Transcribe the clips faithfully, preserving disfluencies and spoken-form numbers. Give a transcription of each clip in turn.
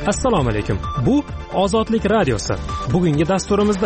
Assalomu alaykum. Bu Ozodlik radiosi. Bugungi dasturimizda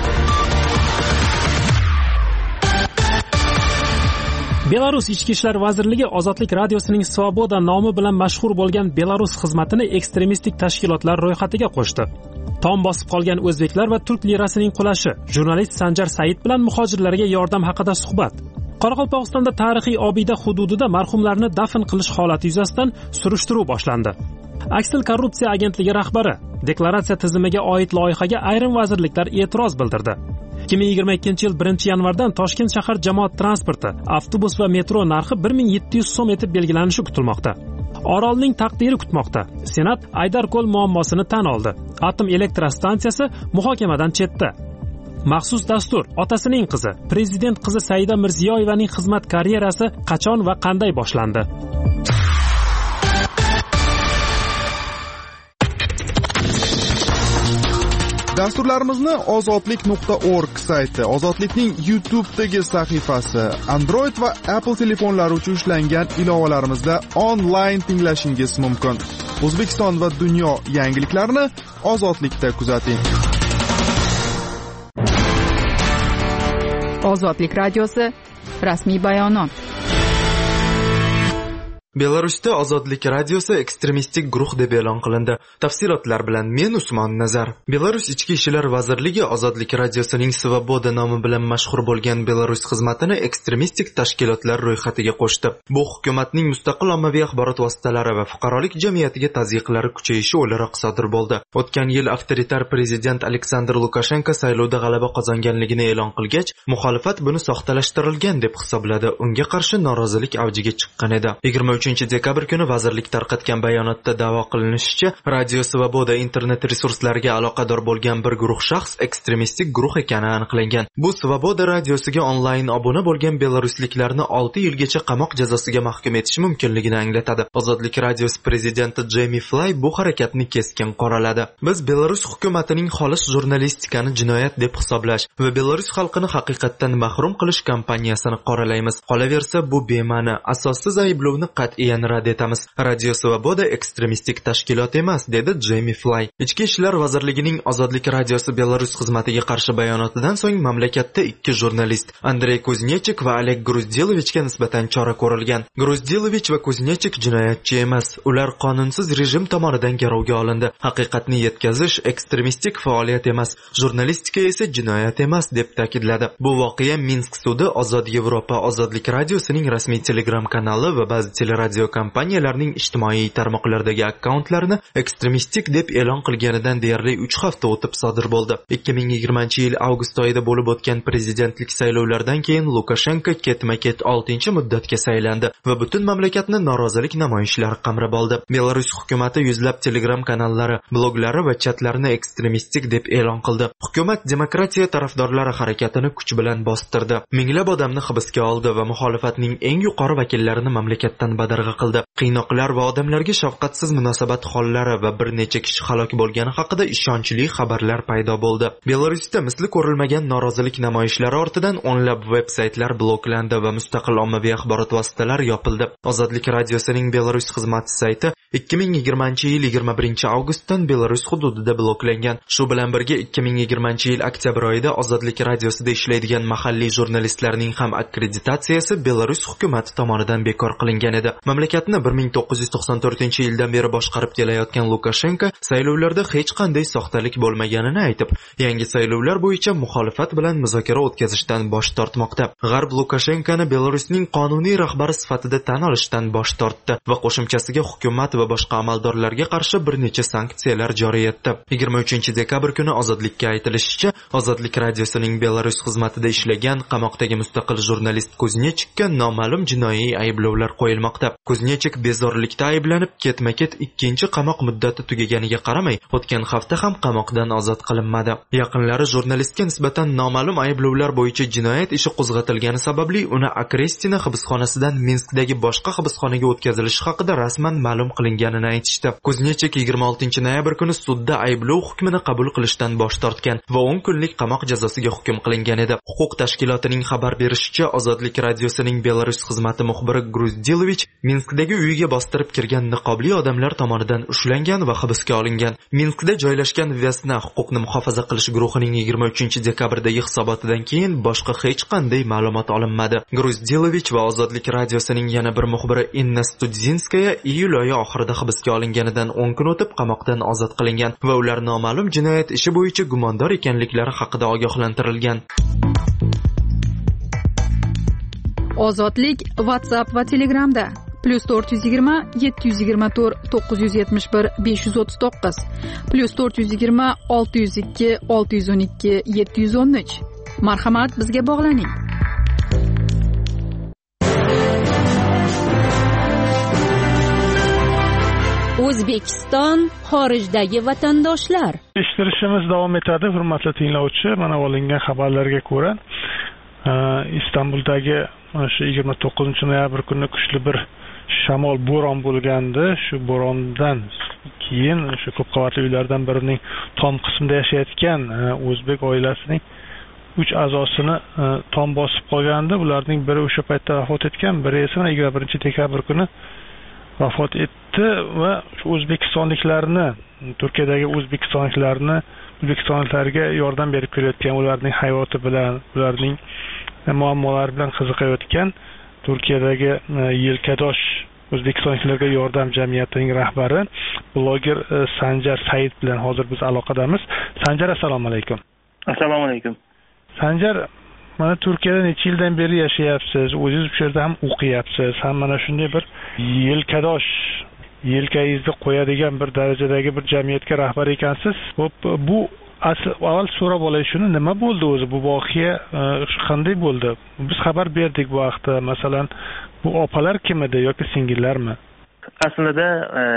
Belarus Ichki ishlar vazirligi Ozodlik radiosining Svoboda nomi bilan mashhur bo'lgan Belarus xizmatini ekstremistik tashkilotlar ro'yxatiga qo'shdi. Tom bosib qolgan o'zbeklar va turk lirasining qulashi. Jurnalist Sanjar Said bilan muhojirlarga yordam haqida suhbat. Qoraqalpog'istonda tarixiy obida hududida marhumlarni dafn qilish holati yuzasidan surishtiruv boshlandi. Aksel korrupsiya agentligi rahbari deklaratsiya tizimiga oid loyihaga ayrim vazirliklar e'tiroz bildirdi. ikki ming yigirma ikkinchi yil birinchi yanvardan Toshkent shahar jamoat transporti, avtobus va metro narxi bir ming yetti yuz so'm etib belgilanishi kutilmoqda. Orolning taqdiri kutmoqda. Senat Aydarko'l muammosini tan oldi. Atom elektr stansiyasi muhokamadan chetda. Maxsus dastur otasining qizi, prezident qizi Saida Mirziyoyevaning xizmat karyerasi qachon va qanday boshlandi? Dasturlarimizni ozodlik nuqta org sayti, Ozodlikning YouTube'dagi sahifasi, Android va Apple telefonlari uchun ishlangan ilovalarimizda onlayn tinglashingiz mumkin. O'zbekiston va dunyo yangiliklarini Ozodlikda kuzating. Ozodlik radiosi rasmiy bayonot. Belarusda Ozodlik radiosi ekstremistik guruh deb e'lon qilindi. Tafsilotlar bilan men Usmon Nazar. Belarus Ichki ishlar vazirligi Ozodlik radiosining Svoboda nomi bilan mashhur bo'lgan Belarus xizmatini ekstremistik tashkilotlar ro'yxatiga qo'shdi. Bu hukumatning mustaqil ommaviy axborot vositalari va fuqarolik jamiyatiga tazyiqlari kuchayishi o'laroq sodir bo'ldi. O'tgan yil avtoritar prezident Aleksandr Lukashenko saylovda g'alaba qozonganligini e'lon qilgach, muxolifat buni soxtalashtirilgan deb hisobladi. Unga qarshi norozilik avjiga chiqqan edi. yigirma uchinchi dekabr kuni vazirlik tarqatgan bayonotda da'vo qilinishicha, Radio Svoboda internet resurslariga aloqador bo'lgan bir guruh shaxs ekstremistik guruh ekani aniqlangan. Bu Svoboda radiosiga onlayn obuna bo'lgan belarusliklarni olti yilgacha qamoq jazosiga mahkum etish mumkinligini anglatadi. Ozodlik radiosi prezidenti Jamie Fly bu harakatni keskin qoraladi. Biz Belarus hukumatining xolis jurnalistikani jinoyat deb hisoblash va Belarus xalqini haqiqatdan mahrum qilish kampaniyasini qoralaymiz. Qolaversa, bu bema'ni, asossiz ayblovni qat'iyan rad etamiz. Radio Svoboda ekstremistik tashkilot emas, dedi Jamie Fly. Ichki ishlar vazirligining Ozodlik radiosi Belarus xizmatiga qarshi bayonotidan so'ng mamlakatda ikki jurnalist, Andrey Kuznechik va Oleg Gruzdilovichga nisbatan chora ko'rilgan. Gruzdilovich va Kuznechik jinoyatchi emas, ular qonunsiz rejim tomonidan garovga olindi. Haqiqatni yetkazish ekstremistik faoliyat emas, jurnalistika esa jinoyat emas, deb ta'kidladi. Bu voqea Minsk sudi Ozod Yevropa Ozodlik radiosining rasmiy Telegram kanali va ba'zi teleradio kompaniyalarining ijtimoiy tarmoqlardagi akkauntlarini ekstremistik deb e'lon qilganidan deyarli uch hafta o'tib sodir bo'ldi. ikki ming yigirmanchi yil avgust oyida bo'lib o'tgan prezidentlik saylovlaridan keyin Lukashenko ketma-ket oltinchi muddatga saylandi va butun mamlakatni norozilik namoyishlari qamrab oldi. Belarus hukumati yuzlab Telegram kanallari, bloglari va chatlarini ekstremistik deb e'lon qildi. Hukumat demokratiya tarafdorlari harakatini kuch bilan bostirdi. Minglab odamni hibsga oldi va muxolifatning eng yuqori vakillarini mamlakatdan badarg'a qildi. Qiynoqlar va odamlarga shafqatsiz munosabat hollari va bir necha kishi halok bo'lgani haqida ishonchli xabarlar paydo bo'ldi. Belarusda misli ko'rilmagan norozilik namoyishlari ortidan o'nlab veb-saytlar bloklandi va mustaqil ommaviy axborot vositalari yopildi. Ozodlik radiosining Belarus xizmati sayti ikki ming yigirmanchi yil yigirma birinchi avgustdan Belarus hududida bloklangan. Shu bilan birga ikki ming yigirmanchi yil oktyabr oyida Ozodlik radiosida ishlaydigan mahalliy jurnalistlarning ham akkreditatsiyasi Belarus hukumati tomonidan bekor qilingan edi. Mamlakatni bir ming to'qqiz yuz to'qson to'rtinchi yildan beri boshqarib kelayotgan Lukashenko saylovlarda hech qanday soxtalik bo'lmaganini aytib, yangi saylovlar bo'yicha muxolifat bilan muzokara o'tkazishdan bosh tortmoqda. G'arb Lukashenkoni Belarusning qonuniy rahbari sifatida tan olishdan bosh tortdi va qo'shimchasiga hukumat va boshqa amaldorlarga qarshi bir necha sanksiyalar joriy etdi. yigirma uchinchi dekabr kuni Ozodlikka aytilishicha, Ozodlik radiosining Belarus xizmatida ishlagan qamoqdagi mustaqil jurnalist Kuznechikka noma'lum jinoiy ayblovlar qo'yilmoqda. Kuznechik bezorilikda ayblanib, ketma-ket ikkinchi qamoq muddati tugaganiga qaramay, o'tgan hafta ham qamoqdan ozod qilinmadi. Yaqinlari jurnalistga nisbatan noma'lum ayblovlar bo'yicha jinoyat ishi qo'zg'atilgani sababli uni Akrestina hibsxonasidan Minskdagi boshqa hibsxonaga o'tkazilishi haqida rasman ma'lum qilinganini aytishdi. Kuznechik yigirma oltinchi noyabr kuni sudda ayblov hukmini qabul qilishdan bosh tortgan va o'n kunlik qamoq jazosiga hukm qilingan edi. Huquq tashkilotining xabar berishicha, Ozodlik radiosining Belarus xizmati muxbiri Gruzdilovich Minskdagi uyiga bostirib kirgan niqobli odamlar tomonidan ushlangan va hibsga olingan. Minskda joylashgan Vesna huquqni muhofaza qilish guruhining yigirma uchinchi dekabrdagi hisobotidan keyin boshqa hech qanday ma'lumot olinmadi. Gruzdilovich va Ozodlik radiosining yana bir muxbiri Inna Studzinskaya iyul oyi oxirida hibsga olinganidan o'n kun o'tib qamoqdan ozod qilingan va ular noma'lum jinoyat ishi bo'yicha gumondor ekanliklari haqida ogohlantirilgan. Ozodlik WhatsApp va Telegramda plus to'rt yuz yigirma yetti yuz yigirma to'rt to'qqiz yuz yetmish bir besh yuz o'ttiz to'qqiz plus to'rt yuz yigirma olti yuz ikki olti yuz o'n ikki yetti yuz o'n uch. Marhamat, bizga bog'laning. O'zbekiston xorijdagi vatandoshlar. Eshittirishimiz davom etadi, hurmatli tinglovchi. Mana olingan xabarlarga ko'ra, Istanbuldagi shu yigirma to'qqizinchi noyabr kuni kuchli bir shamol bo'ron bo'lgandi. Shu bo'rondan keyin shu ko'p qavatli uylardan birining tom qismida yashayotgan o'zbek oilasining uch a'zosini tom bosib qolgandi. Ularning biri o'sha paytda vafot etgan, biri esa yigirma birinchi dekabr kuni vafot etdi va shu o'zbekistonliklarni, Turkiyadagi o'zbekistonliklarni, o'zbekistonliklarga yordam berib kelayotgan, ularning hayoti bilan, ularning muammolari bilan qiziqayotgan Turkiyadagi Yelkadosh o'zbekistonliklarga yordam jamiyatining rahbari bloger Sanjar Said bilan hozir biz aloqadamiz. Sanjar, assalomu alaykum. Assalomu alaykum. Sanjar, mana Turkiyada necha yildan beri yashayapsiz, o'zingiz bu yerda ham o'qiyapsiz, ham mana shunday bir yelkadosh, yelkangizni qo'yadigan bir darajadagi bir jamiyatga rahbar ekansiz. Bu avval so'rab olay shuni, nima bo'ldi o'zi, bu voqea qanday bo'ldi? Biz xabar berdik bu vaqtda. Masalan, bu opalar kim edi yoki singillarmi? Aslida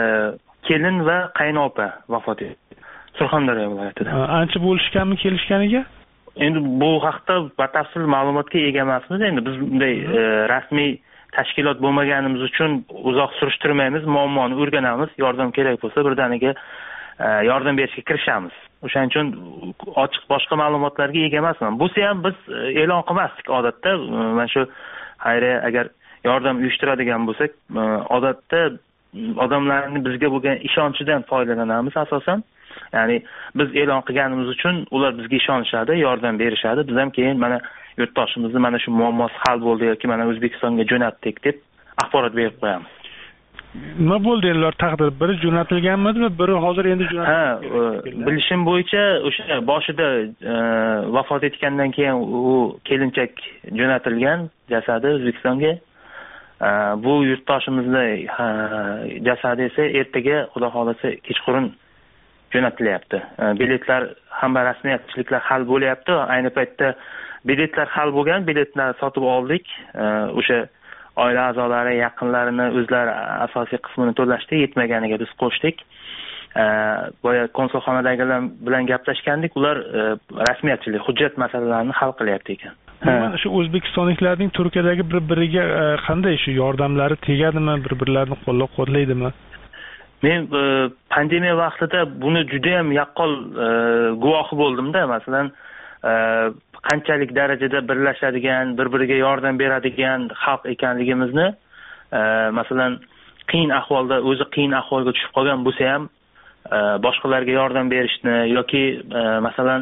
kelin va qaynopa vafot etdi. Surxondaryo viloyatida. Ancha bo'lishganmi kelishganiga? Endi bu haqda batafsil ma'lumotga ega emasmiz. Endi biz bunday rasmiy tashkilot bo'lmaganimiz uchun uzoq surishtirmaymiz, muammoni o'rganamiz, yordam kerak bo'lsa birdaniga yordam berishga kirishamiz. O'shaning uchun ochiq boshqa ma'lumotlarga ega emasman. Bo'lsa ham biz e'lon qilmasdik odatda. Mana shu xayriya agar yordam uyushtiradigan bo'lsak, odatda odamlarning bizga bo'lgan ishonchidan foydalanamiz asosan. Ya'ni biz e'lon qilganimiz uchun ular bizga ishonishadi, yordam berishadi. Biz ham keyin mana yurtdoshimizni mana shu muammosi hal bo'ldi yoki mana O'zbekistonga jo'natdik deb axborot berib qo'yamiz. Nima bo'ldi endi taqdir? Biri jo'natilganmidi va biri hozir endi jo'natilgan? Ha, bilishim bo'yicha o'sha boshida vafot etgandan keyin u kelinchak jo'natilgan jasadi O'zbekistonga. Bu yurtdoshimizni jasadi esa ertaga Xudo xolasa kechqurun jo'natilyapti. Biletlar hamma rasmiyatchiliklar hal bo'lyapti. Ayni paytda biletlar hal bo'lgan, biletlarni sotib oldik. O'sha oila a'zolari yaqinlarini o'zlari asosiy qismini to'lashdi, yetmaganiga biz qo'shdik. Boya konsulxonadagilar bilan gaplashgandik, ular rasmiyatchilik, hujjat masalalarini hal qilyapti ekan. Mana shu o'zbekistonliklarning Turkiyadagi bir-biriga qanday shu yordamlari tegadimi, bir-birlarini qo'llab-quvvatlaydimi? Men pandemiya vaqtida buni juda ham yaqqol guvohi bo'ldim-da, masalan, qanchalik darajada birlashadigan, bir-biriga yordam beradigan xalq ekanligimizni, masalan, qiyin ahvolda, o'zi qiyin ahvolga tushib qolgan bo'lsa ham boshqalarga yordam berishni yoki masalan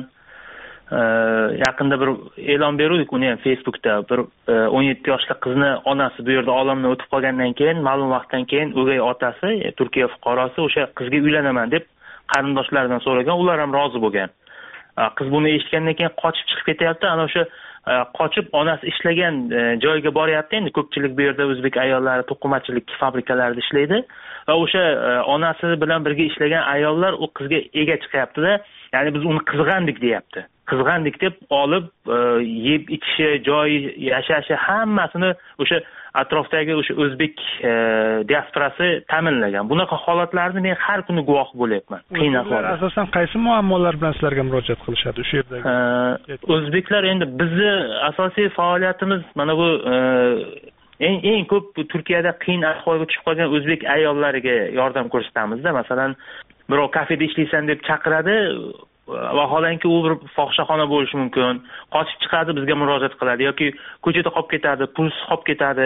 yaqinda bir e'lon berdik, uni ham Facebookda bir o'n yetti yoshli qizni onasi bu yerda olamdan o'tib qolgandan keyin, ma'lum vaqtdan keyin o'gay otasi, Turkiya fuqarosi o'sha qizga uylanaman deb qarindoshlaridan so'ragan, ular ham rozi bo'lgan. Qiz buni eshitgandan keyin qochib chiqib ketyapti. Ana o'sha qochib onasi ishlagan joyga boryapti. Endi ko'pchilik bu yerda o'zbek ayollari to'qimachilik fabrikalarida ishlaydi va o'sha onasi bilan birga ishlagan ayollar u qizga ega chiqyapti-da, ya'ni biz uni qizg'andik deyapti. Qizg'andik deb olib yeb ichishi, joy yashashi hammasini o'sha atrofdagi o'sha o'zbek diasporasi ta'minlagan. Bunaqa holatlarni men har kuni guvoh bo'lyapman. Qiyin ahvolda. Asosan qaysi muammolar bilan sizlarga murojaat qilishadi o'sha yerdagi? O'zbeklar endi bizni asosiy faoliyatimiz mana bu eng eng ko'p Turkiyada qiyin ahvolga tushib qolgan o'zbek ayollariga yordam ko'rsatamiz-da. Masalan, birov kafeda ishlaysan deb chaqiradi. Vaholanki u bir fohishaxona bo'lishi mumkin. Qochib chiqadi, bizga murojaat qiladi yoki ko'chada qolib ketadi, pulsiz qolib ketadi.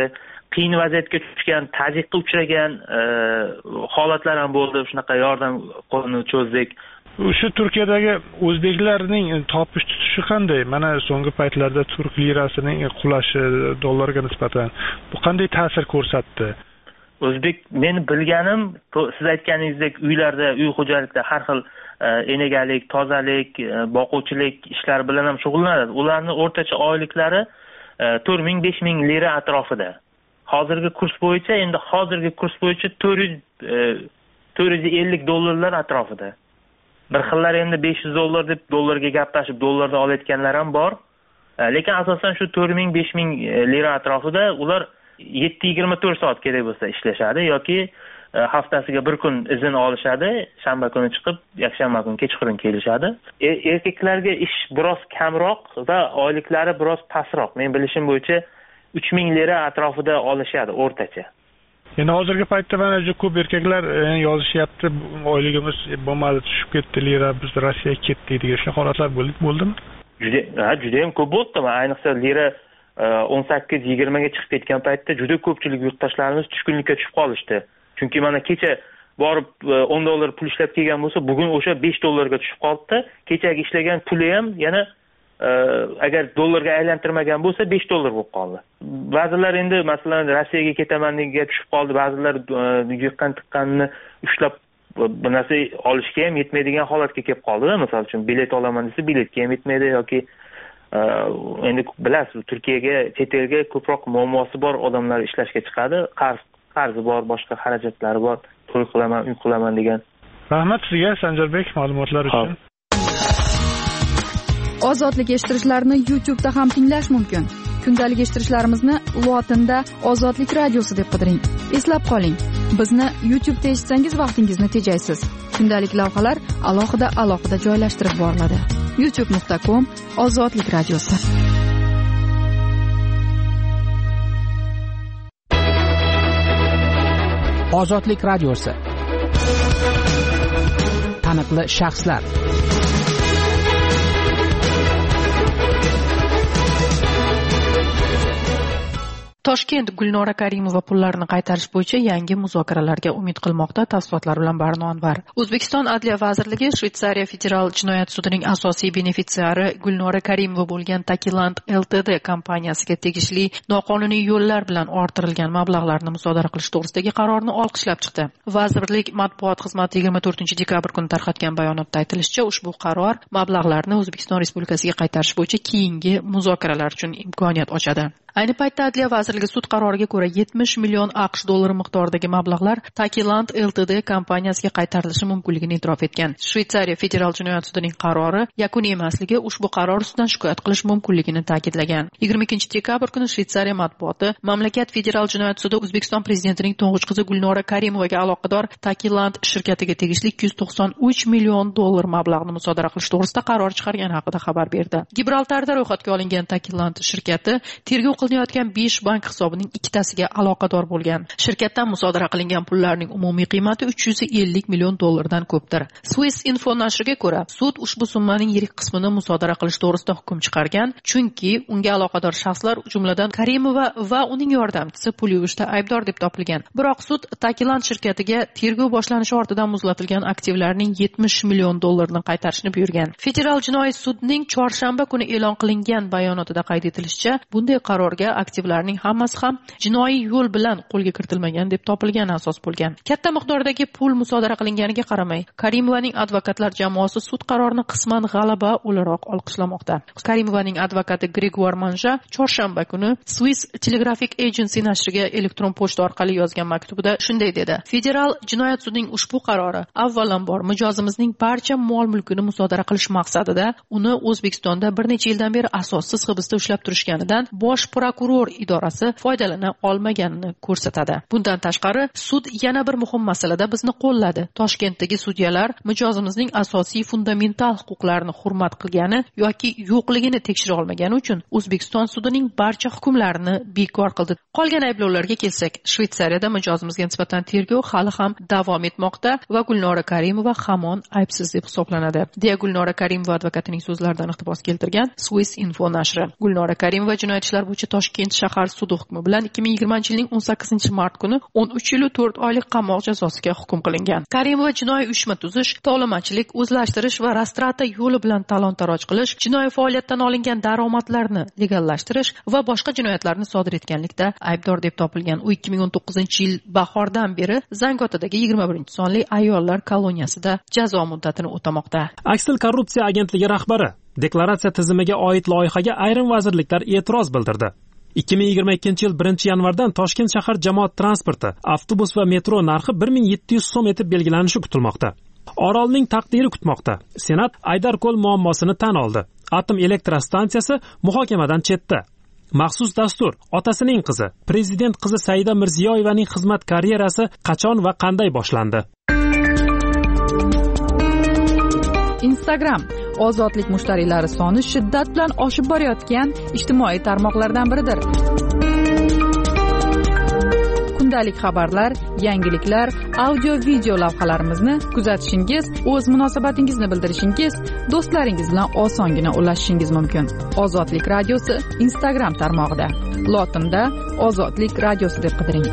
qiyin vaziyatga tushgan, tazyiqqa uchragan holatlar ham bo'ldi. Shunaqa yordam qo'lini cho'zdik. O'sha Turkiyadagi o'zbeklarning topish tutishi qanday? Mana so'nggi paytlarda turk lirasining qulashi dollarga nisbatan bu qanday ta'sir ko'rsatdi? O'zbek, men bilganim, siz aytganingizdek uylarda, uy xo'jalikda har xil enegalik, tozalik, boquvchilik ishlari bilan ham shug'ullanadi. Ularning o'rtacha oyliklari to'rt ming besh ming lira atrofida. Hozirgi kurs bo'yicha, endi hozirgi kurs bo'yicha to'rt yuz ellik dollarlar atrofida. Bir xillar endi besh yuz dollar deb dollarga gaplashib, dollarda olayotganlar ham bor. Lekin asosan shu to'rt ming besh ming lira atrofida ular yetti yigirma to'rt soat kerak bo'lsa ishlashadi yoki haftasiga bir kun izn olishadi, shanba kuni chiqib, yakshanba kuni kechqurun kelishadi. Erkaklarga ish biroz kamroq va oyliklari biroz pastroq. Men bilishim bo'yicha uch ming lira atrofida olishadi o'rtacha. Endi hozirgi paytda mana juda ko'p erkaklar yozishyapti, oyligimiz bo'lmadi, tushib ketdi lira, biz Rossiyaga ketdik degan shu holatlar bo'ldimi? Juda, ha, juda ham ko'p bo'ldi. Ayniqsa lira o'n sakkiz yigirma ga chiqib ketgan paytda juda ko'pchilik yurtdoshlarimiz tushkunlikka tushib qolishdi. Chunki mana kecha borib o'n dollar pul ishlab kelgan bo'lsa, bugun o'sha besh dollarga tushib qoldi. Kechagi ishlagan puli ham yana agar dollarga aylantirmagan bo'lsa besh dollar bo'lib qoldi. Ba'zilar endi masalan Rossiyaga ketaman degan tushib qoldi. Ba'zilar yiqqan tiqqanini ushlab bir narsa olishga ham yetmaydigan holatga kelib qoldi-da. Masalan uchun bilet olaman desa biletga ham yetmaydi yoki endi bilasiz, Turkiyaga, chet elga ko'proq muammosi bor odamlar ishlashga chiqadi. Qarz qarzi bor, boshqa xarajatlari bor. To'y qilaman, uy qilaman degan. Rahmat sizga Sanjarbek ma'lumotlar uchun. Ozodlik eshittirishlarni YouTube da ham tinglash mumkin. Kundalik eshittirishlarimizni lotinda Ozodlik radiosi deb qidiring. Eslab qoling, bizni YouTube da eshitsangiz vaqtingizni tejaysiz. Kundalik lavhalar alohida alohida joylashtirib boriladi. youtube nuqta com Ozodlik radiosi. Ozodlik radiosi. Taniqli shaxslar. Toshkent Gulnora Karimova pullarni qaytarish bo'yicha yangi muzokaralarga umid qilmoqda. Tafsilotlar bilan Barno Anvar. O'zbekiston Adliya vazirligi Shveysariya federal jinoyat sudining asosiy benefitsiari Gulnora Karimova bo'lgan Takiland Ltd kompaniyasiga tegishli noqonuniy yo'llar bilan orttirilgan mablag'larni musodara qilish to'g'risidagi qarorni olqishlab chiqdi. Vazirlik matbuot xizmati yigirma to'rtinchi dekabr kuni tarqatgan bayonotda aytilishicha, ushbu qaror mablag'larni O'zbekiston Respublikasiga qaytarish bo'yicha keyingi muzokaralar uchun imkoniyat ochadi. Ayni paytda Adliya vazirligi sud qaroriga ko'ra yetmish million AQSh dollari miqdoridagi mablag'lar Takiland Ltd kompaniyasiga qaytarilishi mumkinligini e'tirof etgan. Shveysariya federal jinoyat sudining qarori yakuniy emasligi ushbu qaror ustidan shikoyat qilish mumkinligini ta'kidlagan. yigirma ikkinchi dekabr kuni Shveysariya matbuoti mamlakat federal jinoyat sudi O'zbekiston prezidentining to'ng'ich qizi Gulnora Karimovaga aloqador Takiland shirkatiga tegishli ikki yuz to'qson uch million dollar mablag'ni musodara qilish to'g'risida qaror chiqargani haqida xabar berdi. Gibraltarda ro'yxatga olingan Takiland shirkati tergov qilinayotgan besh bank hisobining ikkitasiga aloqador bo'lgan. Shirkatdan musodara qilingan pullarning umumiy qiymati uch yuz ellik million dollardan ko'pdir. Swiss Info nashriga ko'ra, sud ushbu summaning yirik qismini musodara qilish to'g'risida hukm chiqargan, chunki unga aloqador shaxslar, jumladan Karimova va uning yordamchisi pul yuvishda aybdor deb topilgan. Biroq sud Takiland shirkatiga tergov boshlanishi ortidan muzlatilgan aktivlarning yetmish million dollarini qaytarishni buyurgan. Federal jinoiy sudning chorshanba kuni e'lon qilingan bayonotida qayd etilishicha, bunday qaror aktivlarning hammasi ham jinoiy yo'l bilan qo'lga kiritilmagan deb topilgani asos bo'lgan. Katta miqdordagi pul musodara qilinganiga qaramay, Karimovaning advokatlar jamoasi sud qarorini qisman g'alaba o'laroq olqishlamoqda. Karimovaning advokati Gregor Manja chorshanba kuni Swiss Telegraphic Agency nashriga elektron pochta orqali yozgan maktubida shunday dedi: Federal jinoyat sudining ushbu qarori avvalambor mijozimizning barcha mol-mulkini musodara qilish maqsadida uni O'zbekistonda bir necha yildan beri asossiz hibsda ushlab turishganidan bosh prokuror idorasi foydalana olmaganini ko'rsatadi. Bundan tashqari, sud yana bir muhim masalada bizni qo'lladi. Toshkentdagi sudyalar mijozimizning asosiy fundamental huquqlarini hurmat qilgani yoki yo'qligini tekshira olmagani uchun O'zbekiston sudining barcha hukmlarini bekor qildi. Qolgan ayblovlarga kelsak, Shveysariyada mijozimizga nisbatan tergov hali ham davom etmoqda va Gulnora Karimova hamon aybsiz deb hisoblanadi. deya Gulnora Karimova advokatining so'zlaridan iqtibos keltirgan Swiss Info nashri. Gulnora Karimova jinoyat ishlari bo'yicha Toshkent shahar sudi hukmi bilan ikki ming yigirmanchi yilning o'n sakkizinchi mart kuni o'n uch yil to'rt oylik qamoq jazosiga hukm qilingan. Karimova jinoiy uyushma tuzish, tovlamachilik, o'zlashtirish va rastrata yo'li bilan talon-taroj qilish, jinoiy faoliyatdan olingan daromadlarni legallashtirish va boshqa jinoyatlarni sodir etganlikda aybdor deb topilgan. U ikki ming o'n to'qqizinchi yil bahordan beri Zangotadagi yigirma birinchi sonli ayollar koloniyasida jazo muddatini o'tamoqda. Aksil korrupsiya agentligi rahbari deklaratsiya tizimiga oid loyihaga ayrim vazirliklar e'tiroz bildirdi. ikki ming yigirma ikkinchi yil birinchi yanvardan Toshkent shahar jamoat transporti, avtobus va metro narxi bir ming yetti yuz so'm etib belgilanishi kutilmoqda. Orolning taqdiri kutmoqda. Senat Aydarko'l muammosini tan oldi. Atom elektrostansiyasi muhokamadan chetda. Maxsus dastur otasining qizi, prezident qizi Saida Mirziyoyevaning xizmat karyerasi qachon va qanday boshlandi? Instagram ozodlik mushtariylari soni shiddat bilan oshib borayotgan ijtimoiy tarmoqlardan biridir. Kundalik xabarlar, yangiliklar, audio video lavhalarimizni kuzatishingiz, o'z munosabatingizni bildirishingiz, do'stlaringiz bilan osongina ulashishingiz mumkin. Ozodlik radiosi Instagram tarmog'ida. Lotinda Ozodlik radiosi deb qidiring.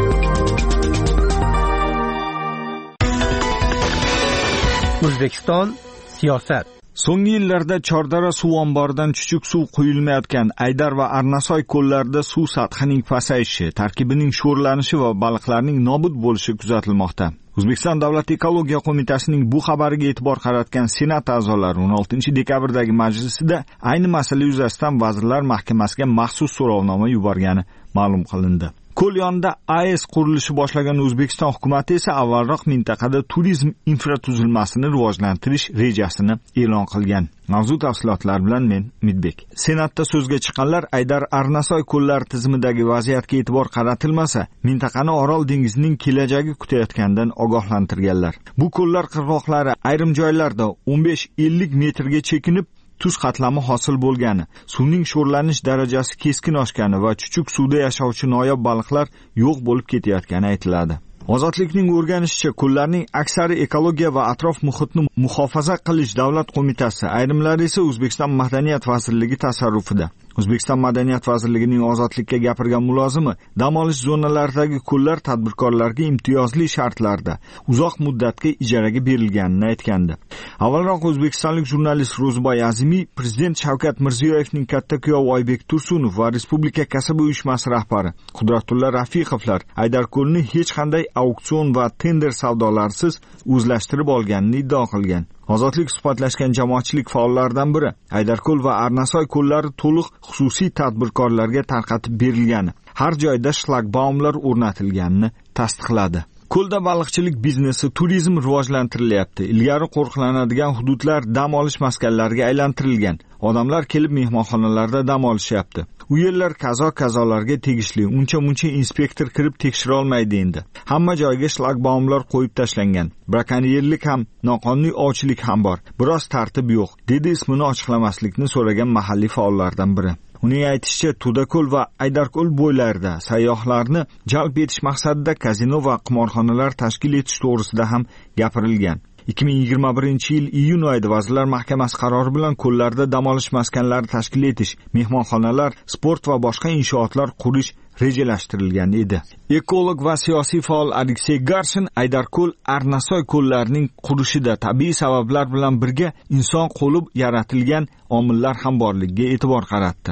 O'zbekiston siyosat. So'nggi yillarda Chordara suv omboridan chuchuk suv quyilmayotgan Aydar va Arnasoy ko'llarida suv sathining pasayishi, tarkibining sho'rlanishi va baliqlarning nobud bo'lishi kuzatilmoqda. O'zbekiston Davlat ekologiya qo'mitasining bu xabariga e'tibor qaratgan Senat a'zolari o'n oltinchi dekabrdagi majlisida ayni masala yuzasidan Vazirlar Mahkamasiga maxsus so'rovnoma yuborgani ma'lum qilindi. Ko'l yonida A E S qurilishi boshlagan O'zbekiston hukumatı esa avvalroq mintaqada turizm infratuzilmasini rivojlantirish rejasini e'lon qilgan. Mavzu tafsilotlari bilan men Midbek. Senatda so'zga chiqqanlar Aydar Arnasoy ko'llari tizimidagi vaziyatga e'tibor qaratilmasa, mintaqani Orol dengizining kelajagi kutayotganidan ogohlantirganlar. Bu ko'llar qirg'oqlari ayrim joylarda o'n besh ellik metrga chekinib, tuz qatlami hosil bo'lgani, suvning sho'rlanish darajasi keskin oshgani va chuchuk suvda yashovchi noyob baliqlar yo'q bo'lib ketayotgani aytiladi. Ozodlikning o'rganishicha, ko'llarning aksari ekologiya va atrof muhitni muhofaza qilish davlat qo'mitasi, ayrimlari esa O'zbekiston Madaniyat vazirligi tasarrufida. O'zbekiston Madaniyat vazirligining ozodlikka gapirgan mulozimi dam olish zonalaridagi ko'llar tadbirkorlarga imtiyozli shartlarda uzoq muddatga ijaraga berilganini aytgandi. Avvalroq o'zbekistonlik jurnalist Ro'zboy Azimiy prezident Shavkat Mirziyoyevning katta kuyovi Oybek Tursunov va Respublika kasaba uyushmasi rahbari Qudratulla Rafiqovlar Aydarko'lni hech qanday auksion va tender savdolarsiz o'zlashtirib olganini iddao qilgan. Ozodlik suhbatlashgan jamoatchilik faollaridan biri Aydarko'l va Arnasoy ko'llari to'liq xususiy tadbirkorlarga tarqatib berilgani, har joyda shlagbaumlar o'rnatilganini tasdiqladi. Ko'lda baliqchilik biznesi, turizm rivojlantirilyapti. Ilgari qo'riqlanadigan hududlar dam olish maskanlariga aylantirilgan. Odamlar kelib mehmonxonalarda dam olishyapti. U yerlar kazo-kazolarga tegishli. Uncha-muncha inspektor kirib tekshira olmaydi endi. Hamma joyga shlagbaumlar qo'yib tashlangan. Brakonyerlik ham, noqonuniy ovchilik ham bor. Biroz tartib yo'q, dedi ismini ochiqlamaslikni so'ragan mahalliy faollardan biri. Uning aytishicha, Tudako'l va Aydarko'l bo'ylarida sayyohlarni jalb etish maqsadida kazino va qimorxonalar tashkil etish to'g'risida ham gapirilgan. ikki ming yigirma birinchi yil iyun oyida Vazirlar Mahkamasi qarori bilan ko'llarda dam olish maskanlari tashkil etish, mehmonxonalar, sport va boshqa inshootlar qurish rejalashtirilgan edi. Ekolog va siyosiy faol Aleksey Garshin Aydarko'l, Arnasoy ko'llarining qurishida tabiiy sabablar bilan birga inson qo'li yaratilgan omillar ham borligiga e'tibor qaratdi.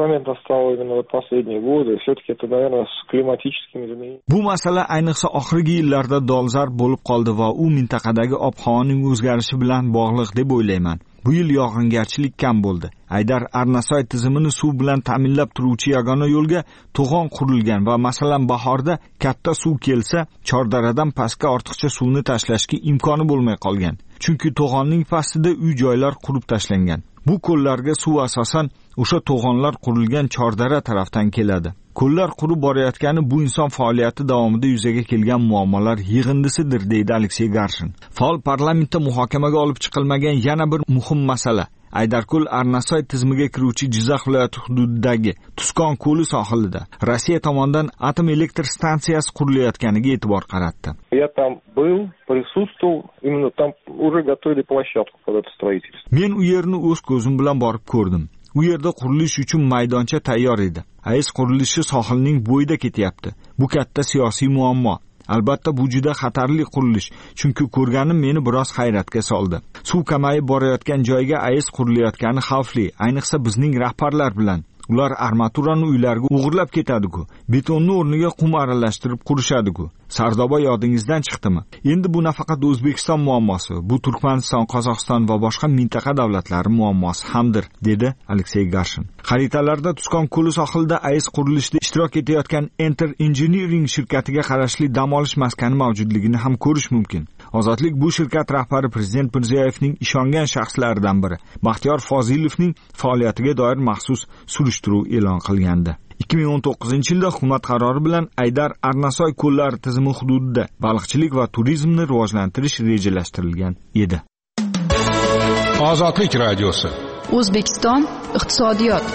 Bu masala ayniqsa oxirgi yillarda dolzarb bo'lib qoldi va u mintaqadagi ob-havoning o'zgarishi bilan bog'liq deb o'ylayman. Bu yil yog'ingarchilik kam bo'ldi. Aydar Arnasoy tizimini suv bilan ta'minlab turuvchi yagona yo'lga to'g'on qurilgan va masalan bahorda katta suv kelsa, Chordaradan pastga ortiqcha suvni tashlashga imkoni bo'lmay qolgan. Chunki to'g'onning pastida uy-joylar qurib tashlangan. Bu ko'llarga suv asosan o'sha to'g'onlar qurilgan Chordara tarafdan keladi. Ko'llar qurib borayotgani bu inson faoliyati davomida yuzaga kelgan muammolar yig'indisidir, deydi Aleksey Garshin. Faol parlamentda muhokamaga olib chiqilmagan yana bir muhim masala Aydarko'l Arnasoy tizimiga kiruvchi Jizzax viloyati hududidagi Tuskon ko'li sohilida Rossiya tomonidan atom elektr stansiyasi qurilayotganiga e'tibor qaratdi. Я там был, присутствовал, именно там уже готовили площадку под это строительство. Men u yerni o'z ko'zim bilan borib ko'rdim. U yerda qurilish uchun maydoncha tayyor edi. A E S qurilishi sohilning bo'yida ketyapti. Bu katta siyosiy muammo. Albatta bu juda xatarli qurilish, chunki ko'rganim meni biroz hayratga soldi. Suv kamayib borayotgan joyga A E S qurilayotgani xavfli, ayniqsa bizning rahbarlar bilan. Ular armaturani uylarga o'g'irlab ketadi-ku, betonni o'rniga qum aralashtirib qurishadi-ku. Sardoba yodingizdan chiqdimi? Endi bu nafaqat O'zbekiston muammosi, bu Turkmaniston, Qozog'iston va boshqa mintaqa davlatlari muammosi hamdir, dedi Aleksey Garshin. Xaritalarda Tuzkon ko'li sohilida A E S qurilishida ishtirok etayotgan Enter Engineering shirkatiga qarashli dam olish maskani mavjudligini ham ko'rish mumkin. Ozodlik bu shirkat rahbari Prezident Mirziyoyevning ishongan shaxslaridan biri. Baxtiyor Fozilovning faoliyatiga doir maxsus surishtiruv e'lon qilgandi. ikki ming o'n to'qqizinchi yilda hukumat qarori bilan Aydar Arnasoy ko'llari tizimi hududida baliqchilik va turizmni rivojlantirish rejalashtirilgan edi. Ozodlik radiosi. O'zbekiston iqtisodiyot.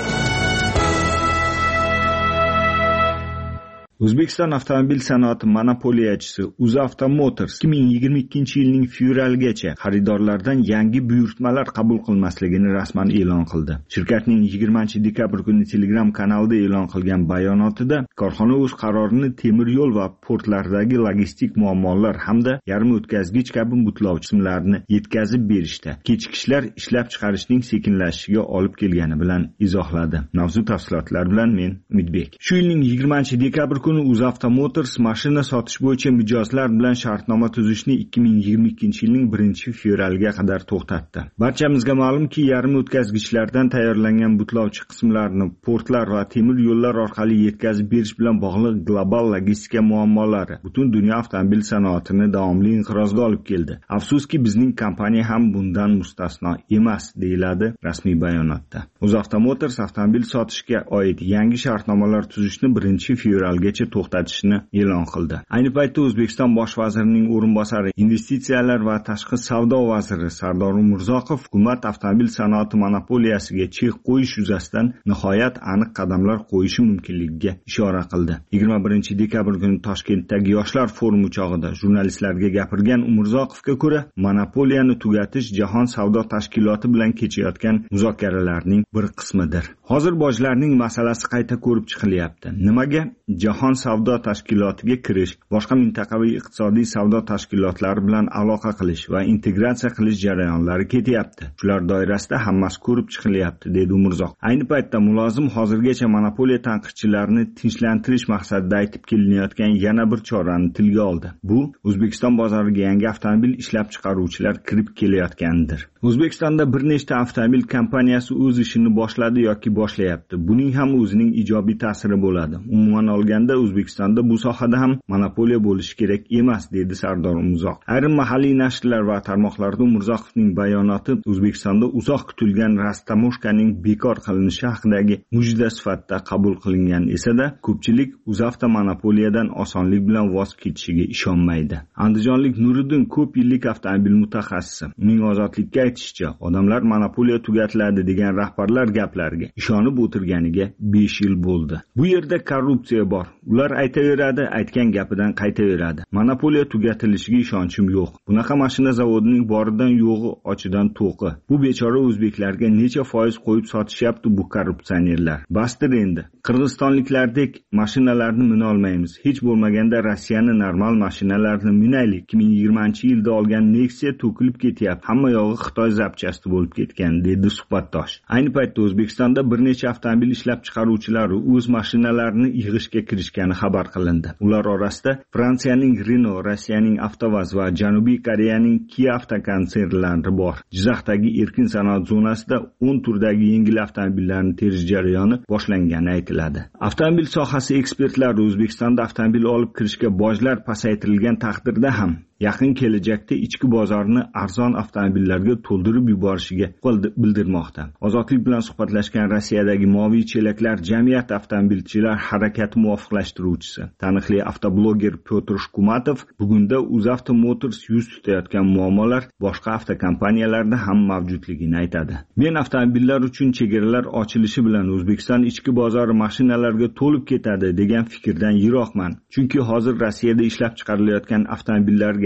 O'zbekiston avtomobil sanoati monopoliyachisi UzAuto Motors ikki ming yigirma ikkinchi yilning fevralgacha xaridorlardan yangi buyurtmalar qabul qilmasligini rasman e'lon qildi. Shirkatning yigirmanchi dekabr kuni Telegram kanalida e'lon qilgan bayonotida korxona o'z qarorini temir yo'l va portlardagi logistik muammolar hamda yarim o'tkazgich kabi butlovchi qismlarni yetkazib berishda kechikishlar ishlab chiqarishning sekinlashishiga olib kelgani bilan izohladi. Mavzu tafsilotlar bilan men Umidbek. Shu yilning yigirmanchi dekabr kuni UzAuto Motors mashina sotish bo'yicha mijozlar bilan shartnoma tuzishni ikki ming yigirma ikkinchi yilning birinchi fevraliga qadar to'xtatdi. Barchamizga ma'lumki, yarim o'tkazgichlardan tayyorlangan butlovchi qismlarni portlar va temir yo'llar orqali yetkazib berish bilan bog'liq global logistika muammolari butun dunyo avtomobil sanoatini davomli inqirozga olib keldi. Afsuski, bizning kompaniya ham bundan mustasno emas, deyiladi rasmiy bayonotda. UzAuto Motors avtomobil sotishga oid yangi shartnomalar tuzishni birinchi fevralgacha to'xtatishni e'lon qildi. Ayni paytda O'zbekiston bosh vazirining o'rinbosari, investitsiyalar va tashqi savdo vaziri Sardor Umurzoqov hukumat avtomobil sanoati monopoliyasiga chek qo'yish yuzasidan nihoyat aniq qadamlar qo'yishi mumkinligiga ishora qildi. yigirma birinchi dekabr kuni Toshkentdagi yoshlar forumi chog'ida jurnalistlarga gapirgan Umurzoqovga ko'ra, monopoliyani tugatish Jahon savdo tashkiloti bilan kechayotgan muzokaralarning bir qismidir. Hozir bojlarning masalasi qayta ko'rib chiqilyapti. Nimaga? Jahon savdo tashkilotiga kirish, boshqa mintaqaviy iqtisodiy savdo tashkilotlari bilan aloqa qilish va integratsiya qilish jarayonlari ketyapti. Shular doirasida hammasi ko'rib chiqilyapti, dedi Umurzoq. Ayni paytda mulozim hozirgacha monopoliya tanqidchilarini tinchlantirish maqsadida aytib kelinayotgan yana bir chorani tilga oldi. Bu O'zbekiston bozoriga yangi avtomobil ishlab chiqaruvchilar kirib kelayotgandir. O'zbekistonda bir nechta avtomobil kompaniyasi o'z ishini boshladi yoki boshlayapti. Buning ham o'zining ijobiy ta'siri bo'ladi. Umuman olganda O'zbekistonda bu sohada ham monopoliya bo'lishi kerak emas, dedi Sardor Umurzoq. Ayrim mahalliy nashrlar va tarmoqlarda Umurzoqovning bayonoti O'zbekistonda uzoq kutilgan Rastamoshkaning bekor qilinishi haqidagi mujda sifatida qabul qilingan esa-da, ko'pchilik UzAuto monopoliyadan osonlik bilan voz kechishiga ishonmaydi. Andijonlik Nuriddin ko'p yillik avtomobil mutaxassisi. Uning ozodlikka aytishicha, odamlar monopoliya tugatiladi degan rahbarlar gaplariga ishonib o'tirganiga besh yil bo'ldi. Bu yerda korrupsiya bor. Ular aytaveradi, aytgan gapidan qaytaveradi. Monopoliya tugatilishiga ishonchim yo'q. Bunaqa mashina zavodining boridan yo'g'i, ochidan to'qi. Bu bechora o'zbeklarga necha foiz qo'yib sotishyapti bu korrupsionerlar. Bastir endi. Qirg'izistonliklardek mashinalarni mina olmaymiz. Hech bo'lmaganda Rossiyani normal mashinalarni minaylik. ikki ming yigirmanchi yilda olgan Nexia to'kilib ketyapti. Hamma yog'i Xitoy zapchasti bo'lib ketgan, dedi suhbatdosh. Ayni paytda O'zbekistonda bir necha avtomobil ishlab chiqaruvchilari o'z mashinalarini yig'ishga kirishgani xabar qilindi. Ular orasida Fransiyaning Renault, Rossiyaning Avtovaz va Janubiy Koreyaning Kia avtokonsernlari bor. Jizzaxdagi erkin sanoat zonasida o'n turdagi yengil avtomobillarni terish jarayoni boshlangani aytiladi. Avtomobil sohasi ekspertlari O'zbekistonda avtomobil olib kirishga bojlar pasaytirilgan taqdirda ham yaqin kelajakda ichki bozorni arzon avtomobillarga to'ldirib yuborishiga bildirmoqda. Ozodlik bilan suhbatlashgan Rossiyadagi Moviy chelaklar jamiyat avtomobilchilar harakati muvofiqlashtiruvchisi, taniqli avtobloger Pyotr Shkumatov bugunda UzAuto Motors yuz tutayotgan muammolar boshqa avtokompaniyalarda ham mavjudligini aytadi. Men avtomobillar uchun chegaralar ochilishi bilan O'zbekiston ichki bozori mashinalarga to'lib ketadi degan fikrdan yiroqman. Chunki hozir Rossiyada ishlab chiqarilayotgan avtomobillarga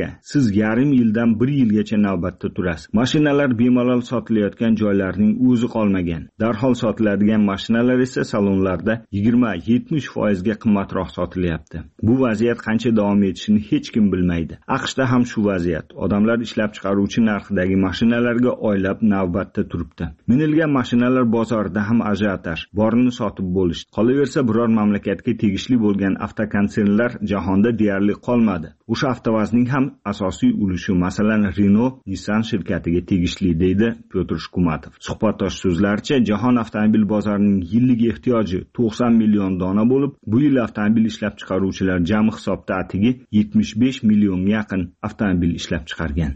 fermerga siz yarim yildan bir yilgacha navbatda turasiz. Mashinalar bemalol sotilayotgan joylarning o'zi qolmagan. Darhol sotiladigan mashinalar esa salonlarda yigirma yetmish foiz ga qimmatroq sotilyapti. Bu vaziyat qancha davom etishini hech kim bilmaydi. AQShda ham shu vaziyat. Odamlar ishlab chiqaruvchi narxdagi mashinalarga oylab navbatda turibdi. Minilgan mashinalar bozorida ham ajiotaj, borini sotib bo'lishdi. Qolaversa biror mamlakatga tegishli bo'lgan avtokonsernlar jahonda deyarli qolmadi. O'sha avtovazning ham asosiy ulushi masalan Renault, Nissan shirkatiga tegishli deydi Pyotr Shkumatov. Suhbatdosh so'zlaricha, jahon avtomobil bozorining yillik ehtiyoji to'qson million dona bo'lib, bu yil avtomobil ishlab chiqaruvchilar jami hisobda atigi yetmish besh millionga yaqin avtomobil ishlab chiqargan.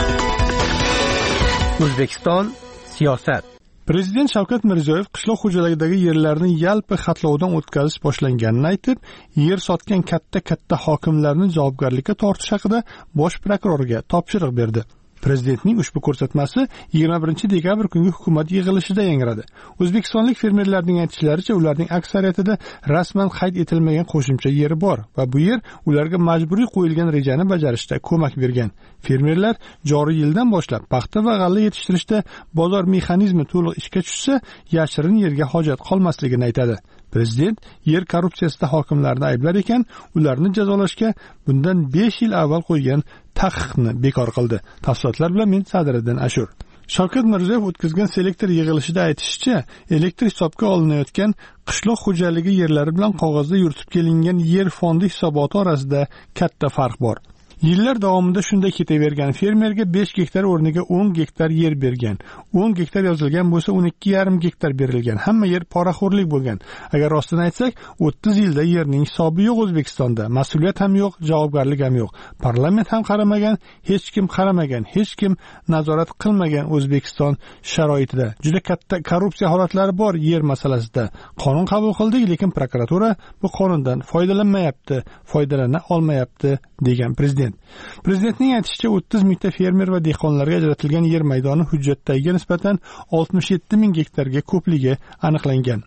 O'zbekiston siyosat. Prezident Shavkat Mirziyoyev qishloq xo'jaligidagi yerlarni yalpi xatlovdan o'tkazish boshlanganini aytib, yer sotgan katta-katta hokimlarni javobgarlikka tortish haqida bosh prokurorga topshiriq berdi. Prezidentning ushbu ko'rsatmasi yigirma birinchi dekabr kungi hukumat yig'ilishida yangradi. O'zbekistonlik fermerlarning aytishlaricha, ularning aksariyatida rasman qayd etilmagan qo'shimcha yeri bor va bu yer ularga majburiy qo'yilgan rejani bajarishda ko'mak bergan. Fermerlar joriy yildan boshlab paxta va g'alla yetishtirishda bozor mexanizmi to'liq ishga tushsa, yashirin yerga hojat qolmasligini aytadi. Prezident yer korrupsiyasida hokimlarni ayblar ekan, ularni jazolashga bundan besh yil avval qo'ygan taqiqni bekor qildi. Tafsilotlar bilan men Sadriddin Ashur. Shavkat Mirziyoyev o'tkazgan selektor yig'ilishida aytishicha, elektr hisobga olinayotgan qishloq xo'jaligi yerlari bilan qog'ozda yuritib kelingan yer fondi hisoboti orasida katta farq bor. Yillar davomida shunday ketavergan. Fermerga besh gektar o'rniga o'n gektar yer bergan. o'n gektar yozilgan bo'lsa, o'n ikki yarim gektar berilgan. Hamma yer poraxo'rlik bo'lgan. Agar rostini aytsak, o'ttiz yilda yerning hisobi yo'q O'zbekistonda. Mas'uliyat ham yo'q, javobgarlik ham yo'q. Parlament ham qaramagan, hech kim qaramagan, hech kim nazorat qilmagan O'zbekiston sharoitida. Juda katta korrupsiya holatlari bor yer masalasida. Qonun qabul qildik, lekin prokuratura bu qonundan foydalanmayapti, foydalana olmayapti degan prezident. Prezidentning aytishicha, o'ttiz mingta fermer va dehqonlarga ajratilgan yer maydoni hujjatdagiga nisbatan oltmish yetti ming gektarga ko'pligi aniqlangan.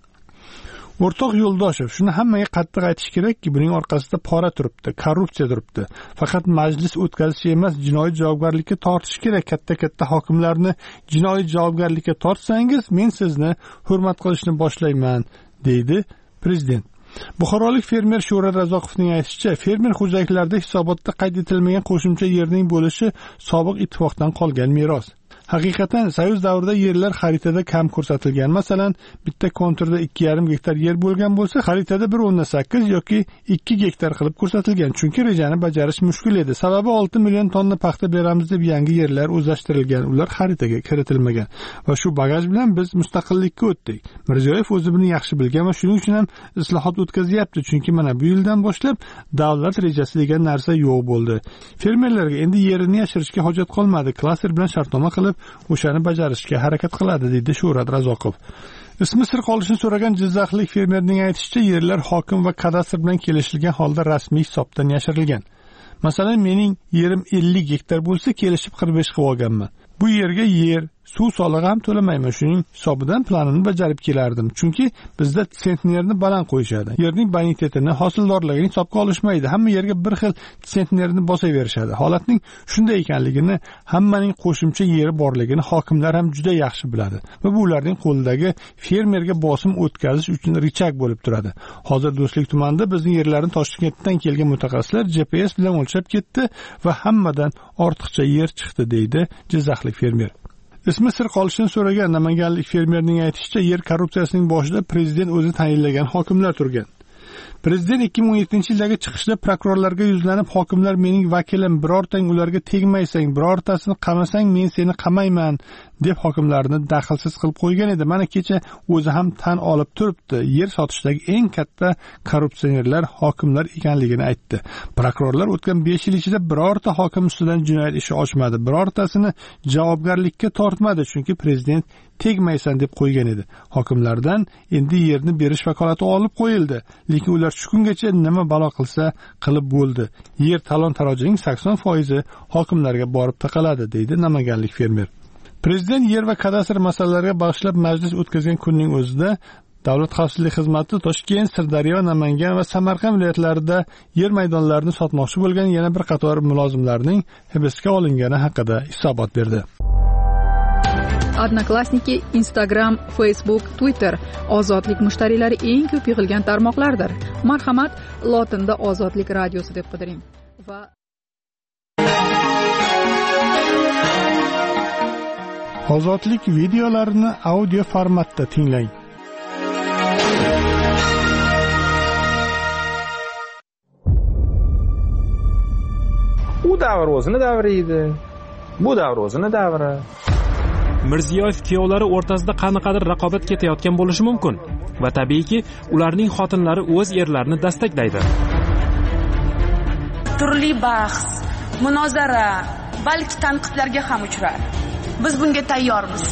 O'rtoq Yo'ldoshev, shuni hammaga qattiq aytish kerakki, buning orqasida pora turibdi, korrupsiya turibdi. Faqat majlis o'tkazish emas, jinoiy javobgarlikka tortish kerak. Katta-katta hokimlarni jinoiy javobgarlikka tortsangiz, men sizni hurmat qilishni boshlayman, deydi prezident. Buxorolik fermer Sho'ra Razoqovning aytishicha, fermer xo'jaliklarida hisobotda qayd etilmagan qo'shimcha yerning bo'lishi sobiq ittifoqdan qolgan meros. Haqiqatan Soyuz davrida yerlar xaritada kam ko'rsatilgan. Masalan, bitta konturda ikki yarim gektar yer bo'lgan bo'lsa, xaritada bir o'nda sakkiz yoki ikki gektar qilib ko'rsatilgan. Chunki rejani bajarish mushkul edi. Sababi olti million tonna paxta beramiz deb yangi yerlar o'zlashtirilgan. Ular xaritaga kiritilmagan. Va shu bagaj bilan biz mustaqillikka o'tdik. Mirziyoyev o'zi buni yaxshi bilgan va shuning uchun ham islohot o'tkazyapti. Chunki mana bu yildan boshlab davlat rejasi degan narsa yo'q bo'ldi. Fermerlarga endi yerini yashirishga hojat qolmadi. Klaster bilan shartnoma qilib o'shani bajarishga harakat qiladi, deydi Sho'rat Razoqov. Ismi sir qolishini so'ragan jizzaxlik fermerning aytishicha, yerlar hokim va kadastr bilan kelishilgan holda rasmiy hisobdan yashirilgan. Masalan, mening yerim ellik gektar bo'lsa, kelishib qirq besh qilib olganman. Bu yerga yer, suv solig'i ham to'lamayman. Shuning hisobidan planini bajarib kelardim. Chunki bizda sentnerni baland qo'yishadi. Yerning bonitetini, hosildorligini hisobga olishmaydi. Hamma yerga bir xil sentnerni bosaverishadi. Holatning shunday ekanligini, hammaning qo'shimcha yeri borligini hokimlar ham juda yaxshi biladi va bu ularning qo'lidagi fermerga bosim o'tkazish uchun richak bo'lib turadi. Hozir Do'stlik tumanida bizning yerlarni Toshkentdan kelgan mutaxassislar G P S bilan o'lchab ketdi va hammadan ortiqcha yer chiqdi, deydi jizzaxlik fermer. Ismi sir qolishini so'ragan namanganlik fermerning aytishicha, yer korrupsiyasining boshida prezident o'zi tayinlagan hokimlar turgan. Prezident ikki ming o'n yettinchi yildagi chiqishda prokurorlarga yuzlanib, hokimlar mening vakilim, birortang ularga tegmaysang, birortasini qamasang, men seni qamayman deb hokimlarni daxlsiz qilib qo'ygan edi. Mana kecha o'zi ham tan olib turibdi. Yer sotishdagi eng katta korrupsionerlar hokimlar ekanligini aytdi. Prokurorlar o'tgan besh yil ichida birorta hokim ustidan jinoyat ishi ochmadi, birortasini javobgarlikka tortmadi, chunki prezident tegmaysan deb qo'ygan edi. Hokimlardan endi yerni berish vakolati olib qo'yildi, lekin ular shu kungacha nima balo qilsa qilib bo'ldi. Yer talon-tarojining sakson foizi hokimlarga borib taqaladi, deydi namanganlik fermer. Prezident yer va kadastr masalalariga bag'ishlab majlis o'tkazgan kunning o'zida Davlat xavfsizlik xizmati Toshkent, Sirdaryo, Namangan va Samarqand viloyatlarida yer maydonlarini sotmoqchi bo'lgan yana bir qator mulozimlarning hibsga olingani haqida hisobot berdi. Odnoklassniki, Instagram, Facebook, Twitter ozodlik mushtariylari eng ko'p yig'ilgan tarmoqlardir. Marhamat, lotinda Ozodlik radiosi deb qidiring va Ozodlik videolarini audio formatda tinglang. U davr o'zini davri edi. Bu davr o'zini davri. Mirziyoyev kuyovlari o'rtasida qanaqadir raqobat ketayotgan bo'lishi mumkin va tabiiyki, ularning xotinlari o'z erlarini dastaklaydi. Turli bahs, munozara, balki tanqidlarga ham uchrar. Biz bunga tayyormiz.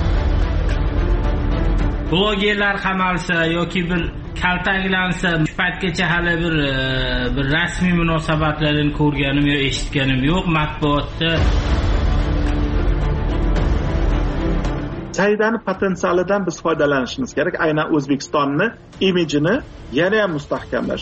Blogerlar qamalsa yoki bir kaltaklansa, shu paytgacha hali bir bir rasmiy munosabatlarni ko'rganim yo'q, eshitganim yo'q matbuotda. Saidani potensialidan biz foydalanishimiz kerak. Aynan O'zbekistonni imijini yana ham mustahkamlash.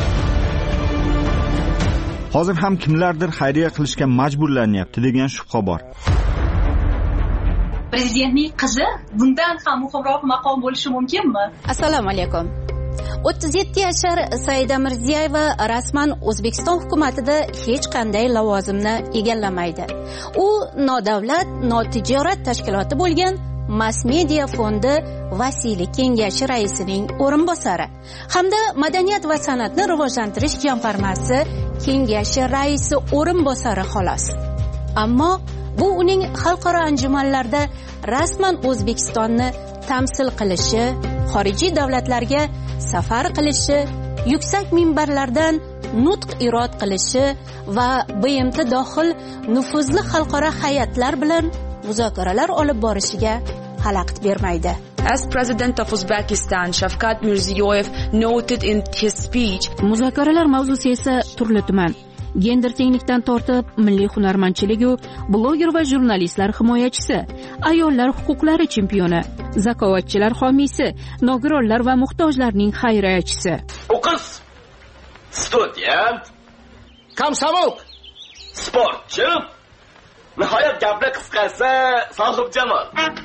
Hozir ham kimlardir xayriya qilishga majburlanyapti degan shubha bor. Prezidentning qizi bundan ham muhimroq maqom bo'lishi mumkinmi? Assalomu alaykum. o'ttiz yetti yashar Saida Mirziyoyeva rasman O'zbekiston hukumatida hech qanday lavozimni egallamaydi. U nodavlat, notijorat tashkiloti bo'lgan Mass Media fondi vasiylik kengashi raisining o'rinbosari hamda Madaniyat va san'atni rivojlantirish jamg'armasi kengashi raisi o'rinbosari xolos. Ammo bu uning xalqaro anjumanlarda rasman O'zbekistonni tamsil qilishi, xorijiy davlatlarga safar qilishi, yuksak minbarlardan nutq irod qilishi va B M T dohil nufuzli xalqaro hay'atlar bilan muzokaralar olib borishiga xalaqit bermaydi. As President of Uzbekistan, Shavkat Mirziyoyev noted in his speech, muzokaralar mavzusi esa turli-tuman. Gender tenglikdan tortib milliy hunarmandchiligu, bloger va jurnalistlar himoyachisi, ayollar huquqlari chempioni, zakovatchilar homiysi, nogironlar va muhtojlarning xayriyachisi. O'qiz, student, komsomol, sportchi, nihoyat gaplar qisqarsa, sohibjamol.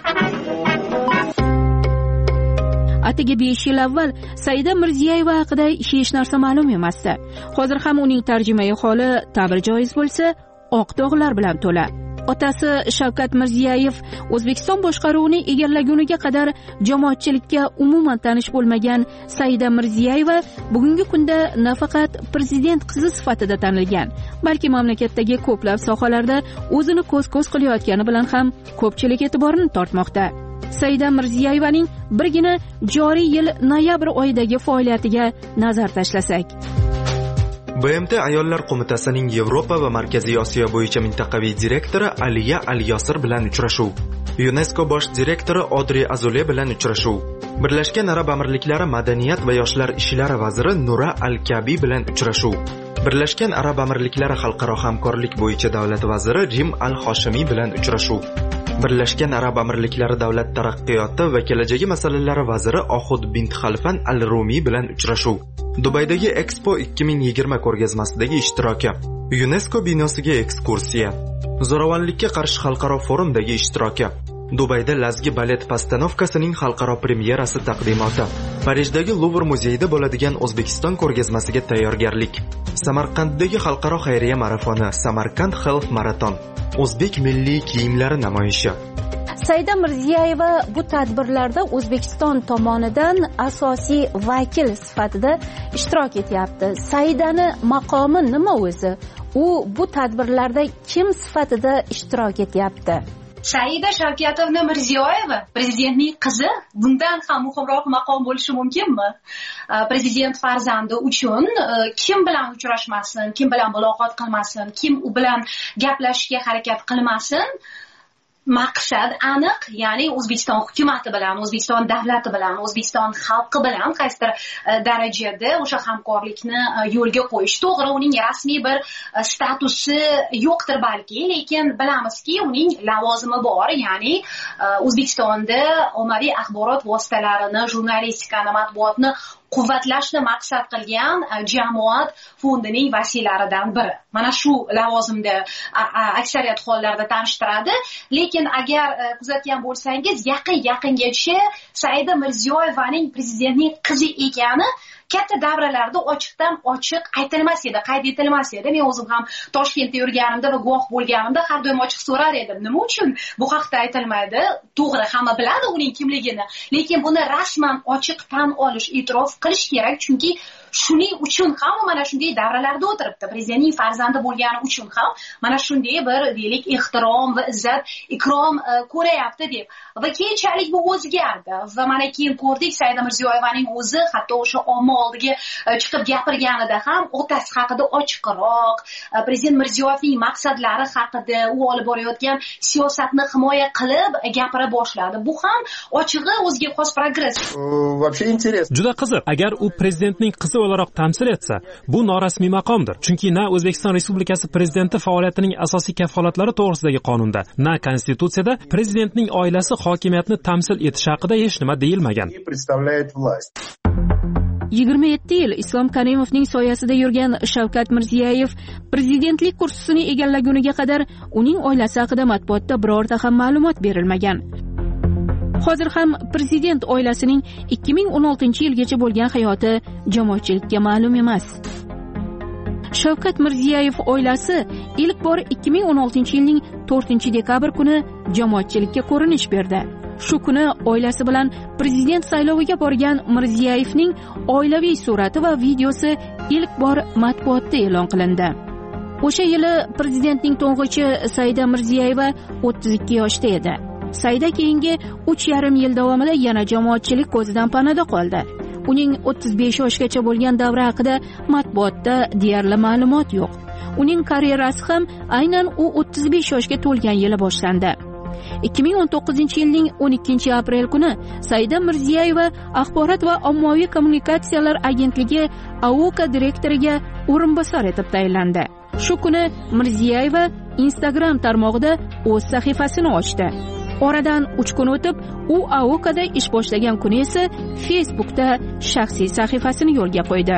Atigi besh yil avval Saida Mirziyoyeva haqida hech narsa ma'lum emasdi. Hozir ham uning tarjimai holi ta'bir joiz bo'lsa, oq dog'lar bilan to'la. Otasi Shavkat Mirziyoyev O'zbekiston boshqaruvini egallaguniga qadar jamoatchilikka umuman tanish bo'lmagan Saida Mirziyoyeva bugungi kunda nafaqat prezident qizi sifatida tanilgan, balki mamlakatdagi ko'plab sohalarda o'zini ko'z-ko'z qilayotgani bilan ham ko'pchilik e'tiborini tortmoqda. Saida Mirziyoyevaning birgina joriy yil noyabr oyidagi faoliyatiga nazar tashlasak. B M T Ayollar qo'mitasining Yevropa va Markaziy Osiyo bo'yicha mintaqaviy direktori Aliya Al-Yosir bilan uchrashuv. UNESCO bosh direktori Odri Azule bilan uchrashuv. Birlashgan Arab Amirliklari madaniyat va yoshlar ishlari vaziri Nura Al-Kabi bilan uchrashuv. Birlashgan Arab Amirliklari xalqaro hamkorlik bo'yicha davlat vaziri Rim Al-Hoshimiy bilan uchrashuv. Birlashgan Arab Amirliklari davlat taraqqiyoti va kelajagi masalalari vaziri Ohud bint Xalfan Al-Rumiy bilan uchrashuv. Dubaydagi Expo ikki ming yigirma ko'rgazmasidagi ishtiroki. UNESCO binosiga ekskursiya. Zo'ravonlikka qarshi xalqaro forumdagi ishtiroki. Dubayda Lazgi balet postanovkasining xalqaro premyerasi taqdimoti. Parijdagi Luvr muzeyida bo'ladigan O'zbekiston ko'rgazmasiga tayyorgarlik. Samarqanddagi xalqaro xayriya marafoni Samarkand Health Marathon. O'zbek milliy kiyimlari namoyishi. Saida Mirziyoyeva bu tadbirlarda O'zbekiston tomonidan asosiy vakil sifatida ishtirok etyapti. Saidani maqomi nima o'zi? U bu tadbirlarda kim sifatida ishtirok etyapti? Saida Shavkatovna Mirziyoyeva prezidentning qizi bundan ham muhimroq maqom bo'lishi mumkinmi? Prezident farzandi uchun kim bilan uchrashmasin, kim bilan muloqot qilmasin, kim u bilan gaplashishga harakat qilmasin, maqsad aniq, ya'ni O'zbekiston hukumati bilan, O'zbekiston davlati bilan, O'zbekiston xalqi bilan qaysidir darajada o'sha hamkorlikni yo'lga qo'yish. To'g'ri, uning rasmiy bir statusi yo'qdir balki, lekin bilamizki, uning lavozimi bor, ya'ni O'zbekistonda ommaviy axborot vositalarini, jurnalistikani, matbuotni quvvatlashni maqsad qilgan jamoat fondining vasiylaridan biri. Mana shu lavozimda aksariyat hollarda tanishtiradi. Lekin agar kuzatgan bo'lsangiz, yaqin-yaqingacha Saida Mirziyoyevaning prezidentning qizi ekani katta davralarda ochiqdan ochiq aytilmas edi, qayd etilmas edi. Men o'zim ham Toshkentda yurganimda va guvoh bo'lganimda har doim ochiq so'rar edim. Nima uchun bu haqda aytilmaydi? To'g'ri, hamma biladi uning kimligini, lekin buni rasman ochiq tan olish, e'tirof qilish kerak, chunki shuning uchun ham mana shunday davralarda o'tiribdi. Prezidentning farzandi bo'lgani uchun ham mana shunday bir deylik ehtirom va izzat, ikrom ko'rayapti deb. Va keyinchalik bu o'zgardi va mana keyin ko'rdik, Saida Mirziyoyevaning o'zi hatto o'sha omma oldiga chiqib gapirganida ham otasi haqida ochiqroq, prezident Mirziyoyevning maqsadlari haqida, u olib borayotgan siyosatni himoya qilib gapira boshladi. Bu ham ochig'i o'ziga xos progress. Вообще интересно. Juda qiziq. Agar u prezidentning qizi o'laroq tamsil etsa, bu norasmiy maqomdir. Chunki na O'zbekiston Respublikasi prezidenti faoliyatining asosiy kafolatlari to'g'risidagi qonunda, na konstitutsiyada prezidentning oilasi hokimiyatni tamsil etish haqida hech nima deyilmagan. yigirma yetti yil Islom Karimovning soyasida yurgan Shavkat Mirziyoyev prezidentlik kursisini egallaguniga qadar uning oilasi haqida matbuotda birorta ham ma'lumot berilmagan. Hozir ham prezident oilasining ikki ming o'n oltinchi yilgacha bo'lgan hayoti jamoatchilikka ma'lum emas. Shavkat Mirziyoyev oilasi ilk bor ikki ming o'n oltinchi yilning to'rtinchi dekabr kuni jamoatchilikka ko'rinish berdi. Shu kuni oilasi bilan prezident sayloviga borgan Mirziyoyevning oilaviy surati va videosi ilk bor matbuotda e'lon qilindi. O'sha yili prezidentning to'ng'ichi Saida Mirziyoyeva o'ttiz ikki yoshda edi. Saida keyingi uch yarim yil davomida yana jamoatchilik ko'zidan panada qoldi. Uning o'ttiz besh yoshgacha bo'lgan davri haqida matbuotda deyarli ma'lumot yo'q. Uning karyerasi ham aynan u o'ttiz besh yoshga to'lgan yili boshlandi. ikki ming o'n to'qqizinchi yilning o'n ikkinchi aprel kuni Saida Mirziyoyeva Axborot va ommaviy kommunikatsiyalar agentligi A O K direktoriga o'rinbosar etib tayinlandi. Shu kuni Mirziyoyeva Instagram tarmog'ida o'z sahifasini ochdi. Oradan uch kun o'tib, u A O Kda ish boshlagan kuni esa Facebookda shaxsiy sahifasini yo'lga qo'ydi.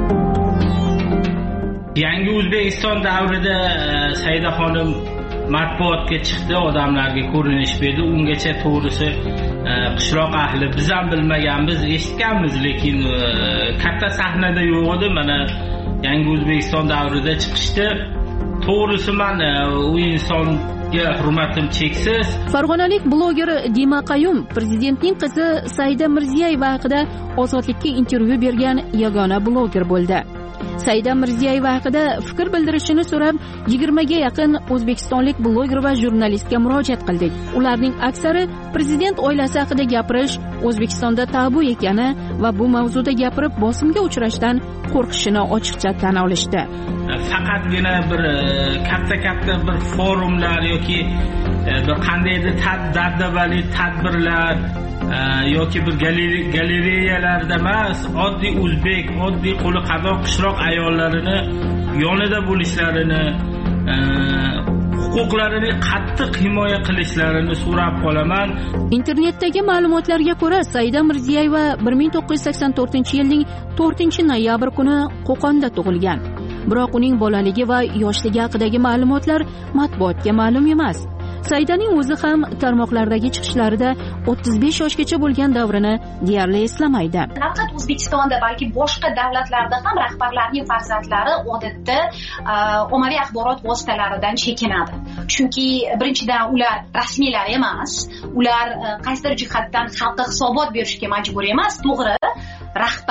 Yangi O'zbekiston davrida Saida xonim matbuotga chiqdi, odamlarga ko'rinish berdi. Ungacha to'g'risi qishloq ahli biz ham bilmaganmiz, eshitganmiz, lekin katta sahnada yo'q edi. Mana Yangi O'zbekiston davrida chiqishdi. To'g'risi men u insonga hurmatim cheksiz. Farg'onalik bloger Dima Qayum prezidentning qizi Saida Mirziyoyeva haqida Ozodlikka intervyu bergan yagona bloger bo'ldi. Saida Mirziyoyeva haqida fikr bildirishini so'rab yigirmaga yaqin o'zbekistonlik bloger va jurnalistga murojaat qildik. Ularning aksari prezident oilasi haqida gapirish O'zbekistonda tabu ekani va bu mavzuda gapirib bosimga uchrashdan qo'rqishini ochiqcha tan olishdi. Faqatgina bir katta-katta bir forumlar yoki bir qandaydir dabdabali tadbirlar yoki bir galereyalarda emas, oddiy o'zbek, oddiy qo'li qadoq qishloq ayollarini yonida bo'lishlarini, huquqlarini qattiq himoya qilishlarini so'rab qolaman. Internetdagi ma'lumotlarga ko'ra, Saida Mirziyoyeva bir ming to'qqiz yuz sakson to'rtinchi yilning to'rtinchi noyabr kuni Qo'qonda tug'ilgan. Biroq uning bolaligi va yoshligi haqidagi ma'lumotlar matbuotga ma'lum emas. Saidaning o'zi ham tarmoqlardagi chiqishlarida o'ttiz besh yoshgacha bo'lgan davrini deyarli eslamaydi. Nafaqat O'zbekistonda, balki boshqa davlatlarda ham rahbarlarning farzandlari odatda ommaviy axborot vositalaridan chekinadi. Chunki birinchidan ular rasmiylar emas, ular qaysidir jihatdan xalqqa hisobot berishga majbur emas. To'g'ri, rahbar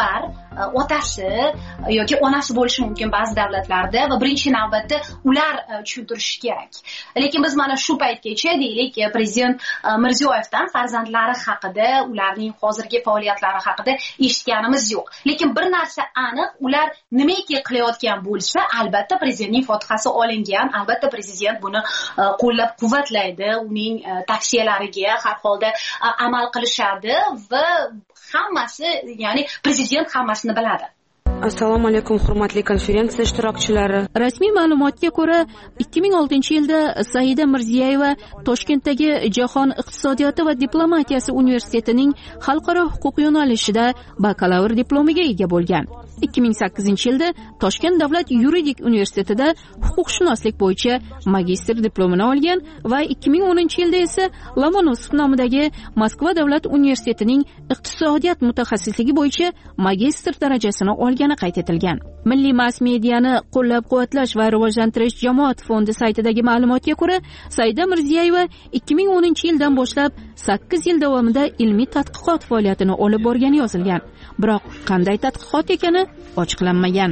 otasi yoki onasi bo'lishi mumkin ba'zi davlatlarda va birinchi navbatda ular tushuntirishi kerak. Lekin biz mana shu paytgacha deylik prezident Mirziyoyevdan farzandlari haqida, ularning hozirgi faoliyatlari haqida eshitganimiz yo'q. Lekin bir narsa aniq, ular nimaki qilayotgan bo'lsa, albatta prezidentning fotihasi olingan, albatta prezident buni qo'llab-quvvatlaydi, uning tavsiyalariga har holda amal qilishadi va hammasi, ya'ni prezident hammasini biladi. Assalomu alaykum hurmatli konferensiya ishtirokchilari. Rasmiy ma'lumotga ko'ra, ikki ming oltinchi yilda Saida Mirziyoyeva Toshkentdagi Jahon iqtisodiyoti va diplomatiyasi universitetining xalqaro huquq yo'nalishida bakalavr diplomiga ega bo'lgan. ikki ming sakkizinchi yilda Toshkent davlat yuridik universitetida huquqshunoslik bo'yicha magistr diplomini olgan va ikki ming o'ninchi yilda esa Lomonosov nomidagi Moskva davlat universitetining iqtisodiyot mutaxassisligi bo'yicha magistr darajasini olgani qayd etilgan. Milliy mass mediani qo'llab-quvvatlash va rivojlantirish jamoat fondi saytidagi ma'lumotga ko'ra, Saida Mirziyoyeva ikki ming o'ninchi yildan boshlab sakkiz yil davomida ilmiy tadqiqot faoliyatini olib borgani yozilgan. Biroq qanday tadqiqot ekani ochiqlanmagan.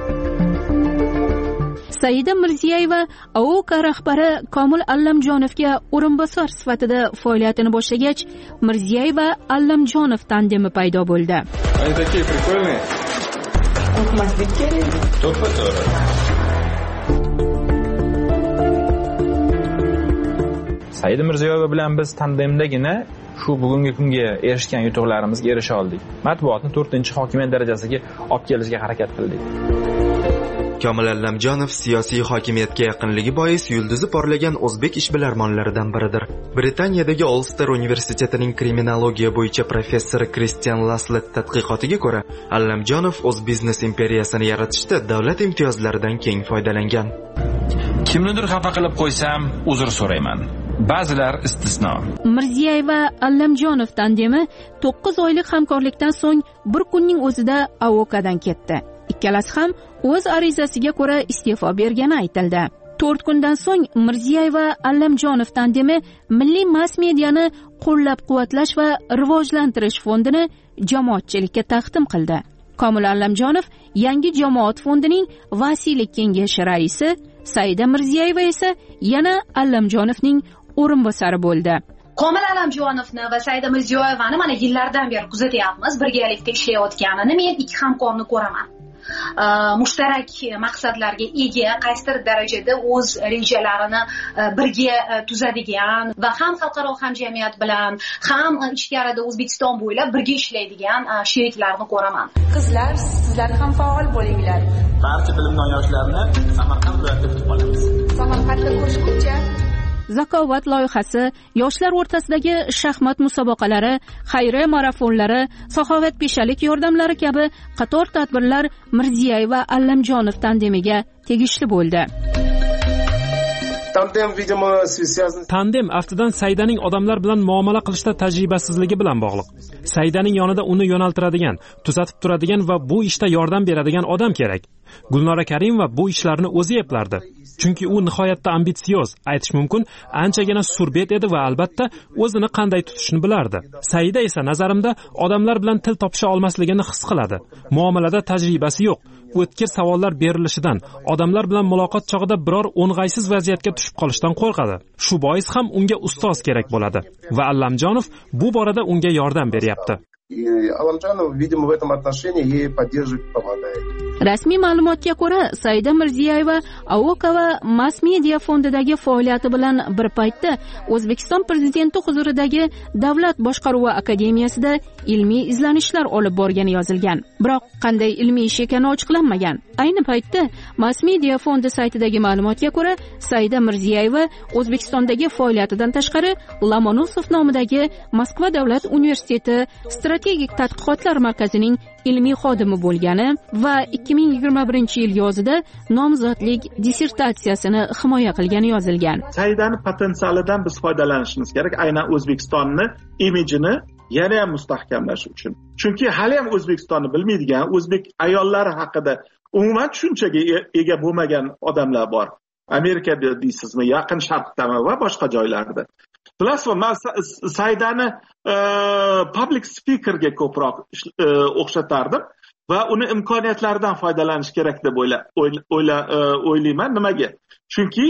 Saida Mirziyoyeva A O K rahbari Komil Allamjonovga o'rinbosar sifatida faoliyatini boshlagach, Mirziyoyeva Allamjonov tandemi paydo bo'ldi. Они такие прикольные. O'qmaslik kerak. To'ppa-to'g'ri. Saida Mirziyoyeva bilan biz tandemdagina shu bugungi kunga erishgan yutuqlarimizga erisha oldik. Matbuotni to'rtinchi hokimiyat darajasiga olib kelishga harakat qildik. Komil Allamjonov siyosiy hokimiyatga yaqinligi bois yulduzi porlagan o'zbek ishbilarmonlaridan biridir. Britaniyadagi Ulster universitetining kriminologiya bo'yicha professori Kristian Laslet tadqiqotiga ko'ra, Allamjonov o'z biznes imperiyasini yaratishda davlat imtiyozlaridan keng foydalangan. Kimnidir xafa qilib qo'ysam, uzr so'rayman. Ba'zilar istisno. Mirziyoyeva Allamjonov tandemi to'qqiz oylik hamkorlikdan so'ng bir kunning o'zida A O K'dan ketdi. Ikkalasi ham o'z arizasiga ko'ra iste'fo bergani aytildi. to'rt kundan so'ng Mirziyoyeva Allamjonov tandemi milliy mass mediani qo'llab-quvvatlash va rivojlantirish fondini jamoatchilikka taqdim qildi. Komil Allamjonov yangi jamoat fondining vasiylik kengashi raisi, Saida Mirziyoyeva esa yana Allamjonovning o'rinbosari bo'ldi. Komil Allamjonovni va Saida Mirziyoyevani mana yillardan beri kuzatyapmiz. Birgalikda ishlayotganini men ikki hamkorni ko'raman. Mushtarak maqsadlarga ega, qaysidir darajada o'z rejalarini birga tuzadigan va ham xalqaro hamjamiyat bilan, ham ichkarida O'zbekiston bo'ylab birga ishlaydigan sheriklarni ko'raman. Qizlar, sizlar ham faol bo'linglar. Barcha bilimdon yoshlarni Samarqand viloyatida kutib qolamiz. Samarqandda ko'rishguncha. Zakovat loyihasi, yoshlar o'rtasidagi shaxmat musobaqalari, xayriya marafonlari, saxovatpeshalik yordamlari kabi qator tadbirlar Mirziyoyeva Allamjonov tandemiga tegishli bo'ldi. Tandem, видимо, связан. Tandem aftidan Saidaning odamlar bilan muomala qilishda tajribasizligi bilan bog'liq. Saidaning yonida uni yo'naltiradigan, tuzatib turadigan va bu ishda yordam beradigan odam kerak. Gulnora Karimova bu ishlarni o'zi eplardi. Chunki u nihoyatda ambitsiyoz, aytish mumkin, anchagina surbet edi va albatta o'zini qanday tutishni bilardi. Saida esa nazarimda odamlar bilan til topisha olmasligini his qiladi. Muomalada tajribasi yo'q. O'tkir savollar berilishidan, odamlar bilan muloqot chog'ida biror o'ng'aysiz vaziyatga tushib qolishdan qo'rqadi. Shu bois ham unga ustoz kerak bo'ladi va Allamjonov bu borada unga yordam beryapti. И Алламджанов, видимо, в этом отношении ей поддерживает, помогает. Rasmiy ma'lumotga ko'ra, Saida Mirziyoyeva A O K va Mass Media fondidagi faoliyati bilan bir paytda O'zbekiston prezidenti huzuridagi Davlat boshqaruvi akademiyasida ilmiy izlanishlar olib borgani yozilgan. Biroq qanday ilmiy ish ekani ochiqlanmagan. Ayni paytda Mass Media fondi saytidagi ma'lumotga ko'ra, Saida Mirziyoyeva O'zbekistondagi faoliyatidan tashqari Lomonosov nomidagi Moskva davlat universiteti strategik tadqiqotlar markazining ilmiy xodimi bo'lgani va ikki ming yigirma birinchi yil yozida nomzodlik dissertatsiyasini himoya qilgani yozilgan. Saidani potensialidan biz foydalanishimiz kerak, aynan O'zbekistonni imijini yana ham mustahkamlash uchun. Chunki hali ham O'zbekistonni bilmaydigan, o'zbek ayollari haqida umuman tushunchaga ega bo'lmagan odamlar bor. Amerikada deysizmi, Yaqin Sharqdami va boshqa joylarda. Bilasizmi, men Saidani public speakerga ko'proq o'xshatardim. va uni imkoniyatlaridan foydalanish kerak deb o'yla o'yla o'ylayman. Nimaga? Chunki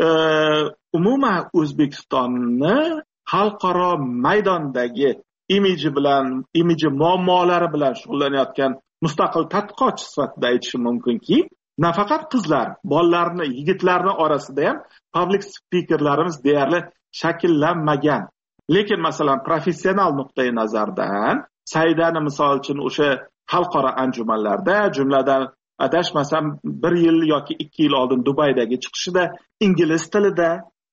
umuman O'zbekistonni xalqaro maydondagi imiji bilan, imiji muammolari bilan shug'ullanayotgan mustaqil tadqiqotchi sifatida aytishim mumkinki, nafaqat qizlar, bolalarni, yigitlarni orasida ham public speakerlarimiz deyarli shakllanmagan. Lekin masalan professional nuqtai nazardan Saidani misol uchun o'sha xalqaro anjumanlarda, jumladan adashmasam bir yil yoki ikki yil oldin Dubaydagi chiqishida ingliz tilida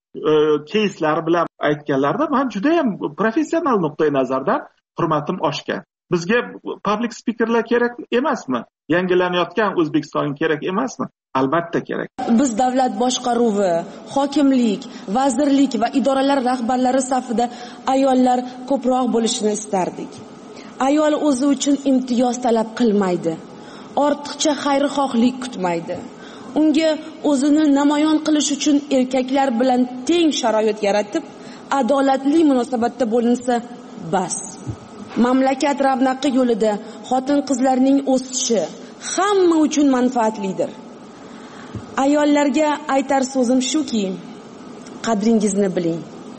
keyslar bilan aytganlarda men juda ham professional nuqtai nazardan hurmatim oshgan. Bizga public speakerlar kerak emasmi? Yangilanayotgan O'zbekiston kerak emasmi? Albatta kerak. Biz davlat boshqaruvi, hokimlik, vazirlik va idoralar rahbarlari safida ayollar ko'proq bo'lishini istardik. Ayol o'zi uchun imtiyoz talab qilmaydi. Ortiqcha xayrixohlik kutmaydi. Unga o'zini namoyon qilish uchun erkaklar bilan teng sharoit yaratib, adolatli munosabatda bo'linsa bas. Mamlakat ravnaqi yo'lida xotin-qizlarning o'sishi hamma uchun manfaatlidir. Ayollarga aytar so'zim shuki, qadringizni biling.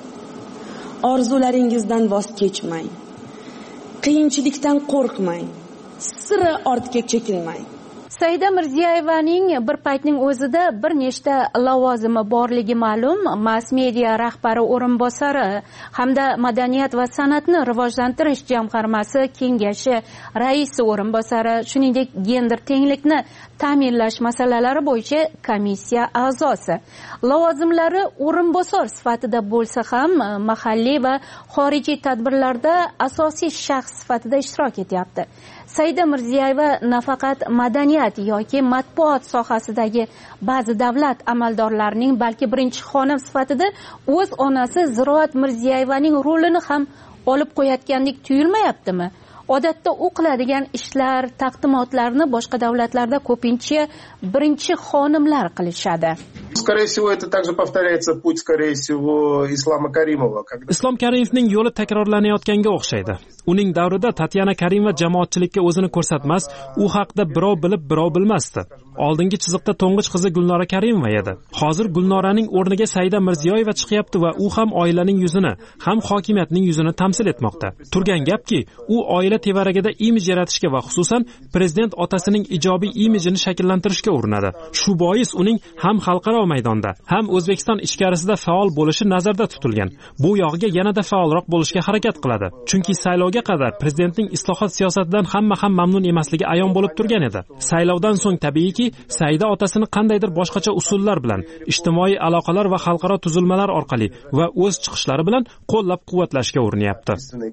Orzularingizdan voz kechmang. Qiyinchilikdan qo'rqmang. Sira ortga chekinmang. Saida Mirziyoyevaning bir paytning o'zida bir nechta lavozimi borligi ma'lum. Mass media rahbari o'rinbosari hamda Madaniyat va san'atni rivojlantirish jamg'armasi kengashi raisi o'rinbosari, shuningdek gender tenglikni ta'minlash masalalari bo'yicha komissiya a'zosi. Lavozimlari o'rinbosar sifatida bo'lsa ham mahalliy va xorijiy tadbirlarda asosiy shaxs sifatida ishtirok etyapti. Saida Mirziyoyeva nafaqat madaniyat yoki matbuot sohasidagi ba'zi davlat amaldorlarining, balki birinchi xonim sifatida o'z onasi Ziroat Mirziyoyevaning rolini ham olib qo'yayotgandek tuyulmayaptimi? Odatda u qiladigan ishlar, taqdimotlarni boshqa davlatlarda ko'pincha birinchi xonimlar qilishadi. Скорее всего, это также повторяется путь, скорее всего, Ислама Каримова. Islom Karimovning yo'li takrorlanayotganga o'xshaydi. Uning davrida Tatyana Karimova jamoatchilikka o'zini ko'rsatmas, u haqida birov bilib, birov bilmasdi. Oldingi chiziqda to'ng'ich qizi Gulnora Karimova edi. Hozir Gulnoraning o'rniga Saida Mirziyoyeva chiqyapti va u ham oilaning yuzini, ham hokimiyatning yuzini tamsil etmoqda. Turgan gapki, u oila tevaragida imij yaratishga va xususan prezident otasining ijobiy imijini shakllantirishga urinadi. Shu bois uning ham xalqaro maydonda, ham O'zbekiston ichkarisida faol bo'lishi nazarda tutilgan. Bu yog'iga yanada faolroq bo'lishga harakat qiladi. Chunki saylovga qadar prezidentning islohot siyosatidan hamma ham mamnun emasligi ayon bo'lib turgan edi. Saylovdan so'ng tabiiyki, Saida otasini qandaydir boshqacha usullar bilan, ijtimoiy aloqalar va xalqaro tuzilmalar orqali va o'z chiqishlari bilan qo'llab-quvvatlashga urinyapti.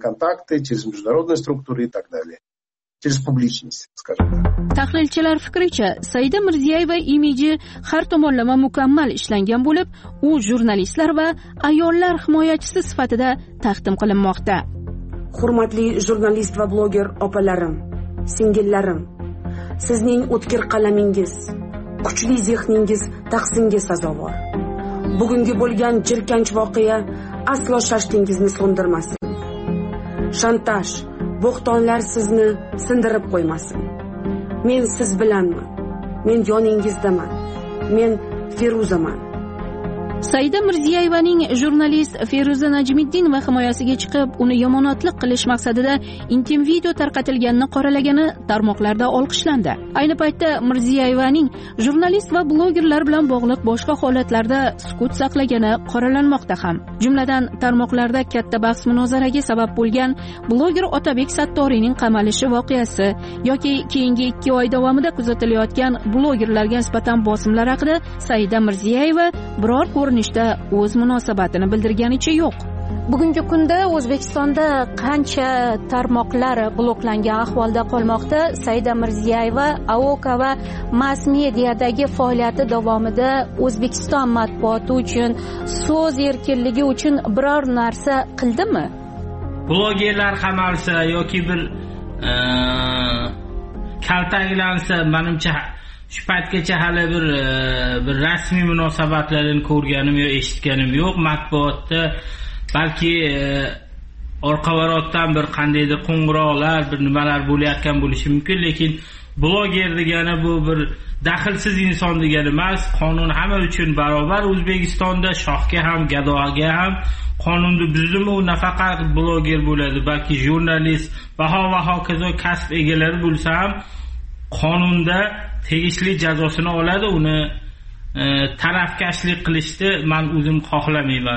Tahlilchilar fikricha, Saida Mirziyoyeva imiji har tomonlama mukammal ishlangan bo'lib, u jurnalistlar va ayollar himoyachisi sifatida taqdim qilinmoqda. Hurmatli jurnalist va bloger opalarim, singillarim, sizning o'tkir qalamingiz, kuchli zehningiz tahsinga sazovor. Bugungi bo'lgan jirkanch voqea aslo shashtingizni so'ndirmasin. Shantaj, bo'xtonlar sizni sindirib qo'ymasin. Men siz bilanman. Men yoningizdaman. Men Feruzaman. Saida Mirziyoyevaning jurnalist Feruza Najmiddinova himoyasiga chiqib, uni yomonotlik qilish maqsadida intim video tarqatilganini qoralagani tarmoqlarda olqishlandi. Ayni paytda Mirziyoyevaning jurnalist va blogerlar bilan bog'liq boshqa holatlarda sukut saqlagani qoralanmoqda ham. Jumladan, tarmoqlarda katta bahs-munozaraga sabab bo'lgan bloger Otabek Sattoriyning qamalishi voqeasi yoki keyingi ikki oy davomida kuzatilayotgan blogerlarga nisbatan bosimlar haqida Saida Mirziyoyeva biror ko'rinishda o'z munosabatini bildirganicha yo'q. Bugungi kunda O'zbekistonda qancha tarmoqlar bloklangan ahvolda qolmoqda. Saida Mirziyoyeva A O K va mass mediadagi faoliyati davomida O'zbekiston matbuoti uchun, so'z erkinligi uchun biror narsa qildimi? Blogerlar qamalsa yoki bir kaltaklansa, menimcha shu paytgacha hali bir bir rasmiy munosabatlarni ko'rganim yo eshitganim yo'q. Matbuotda balki orqa varotdan bir qandaydir qo'ng'iroqlar, bir nimalar bo'layotgan bo'lishi mumkin, lekin bloger degani bu bir daxlsiz inson degani emas. Qonun hamma uchun barobar. O'zbekistonda shohga ham, gadoga ham qonunni buzdimi, u nafaqat bloger bo'ladi, balki jurnalist va va hokazo kasb egalari bo'lsa ham qonunda tegishli jazosini oladi. Uni e, tarafkashlik qilishni men o'zim xohlamayman.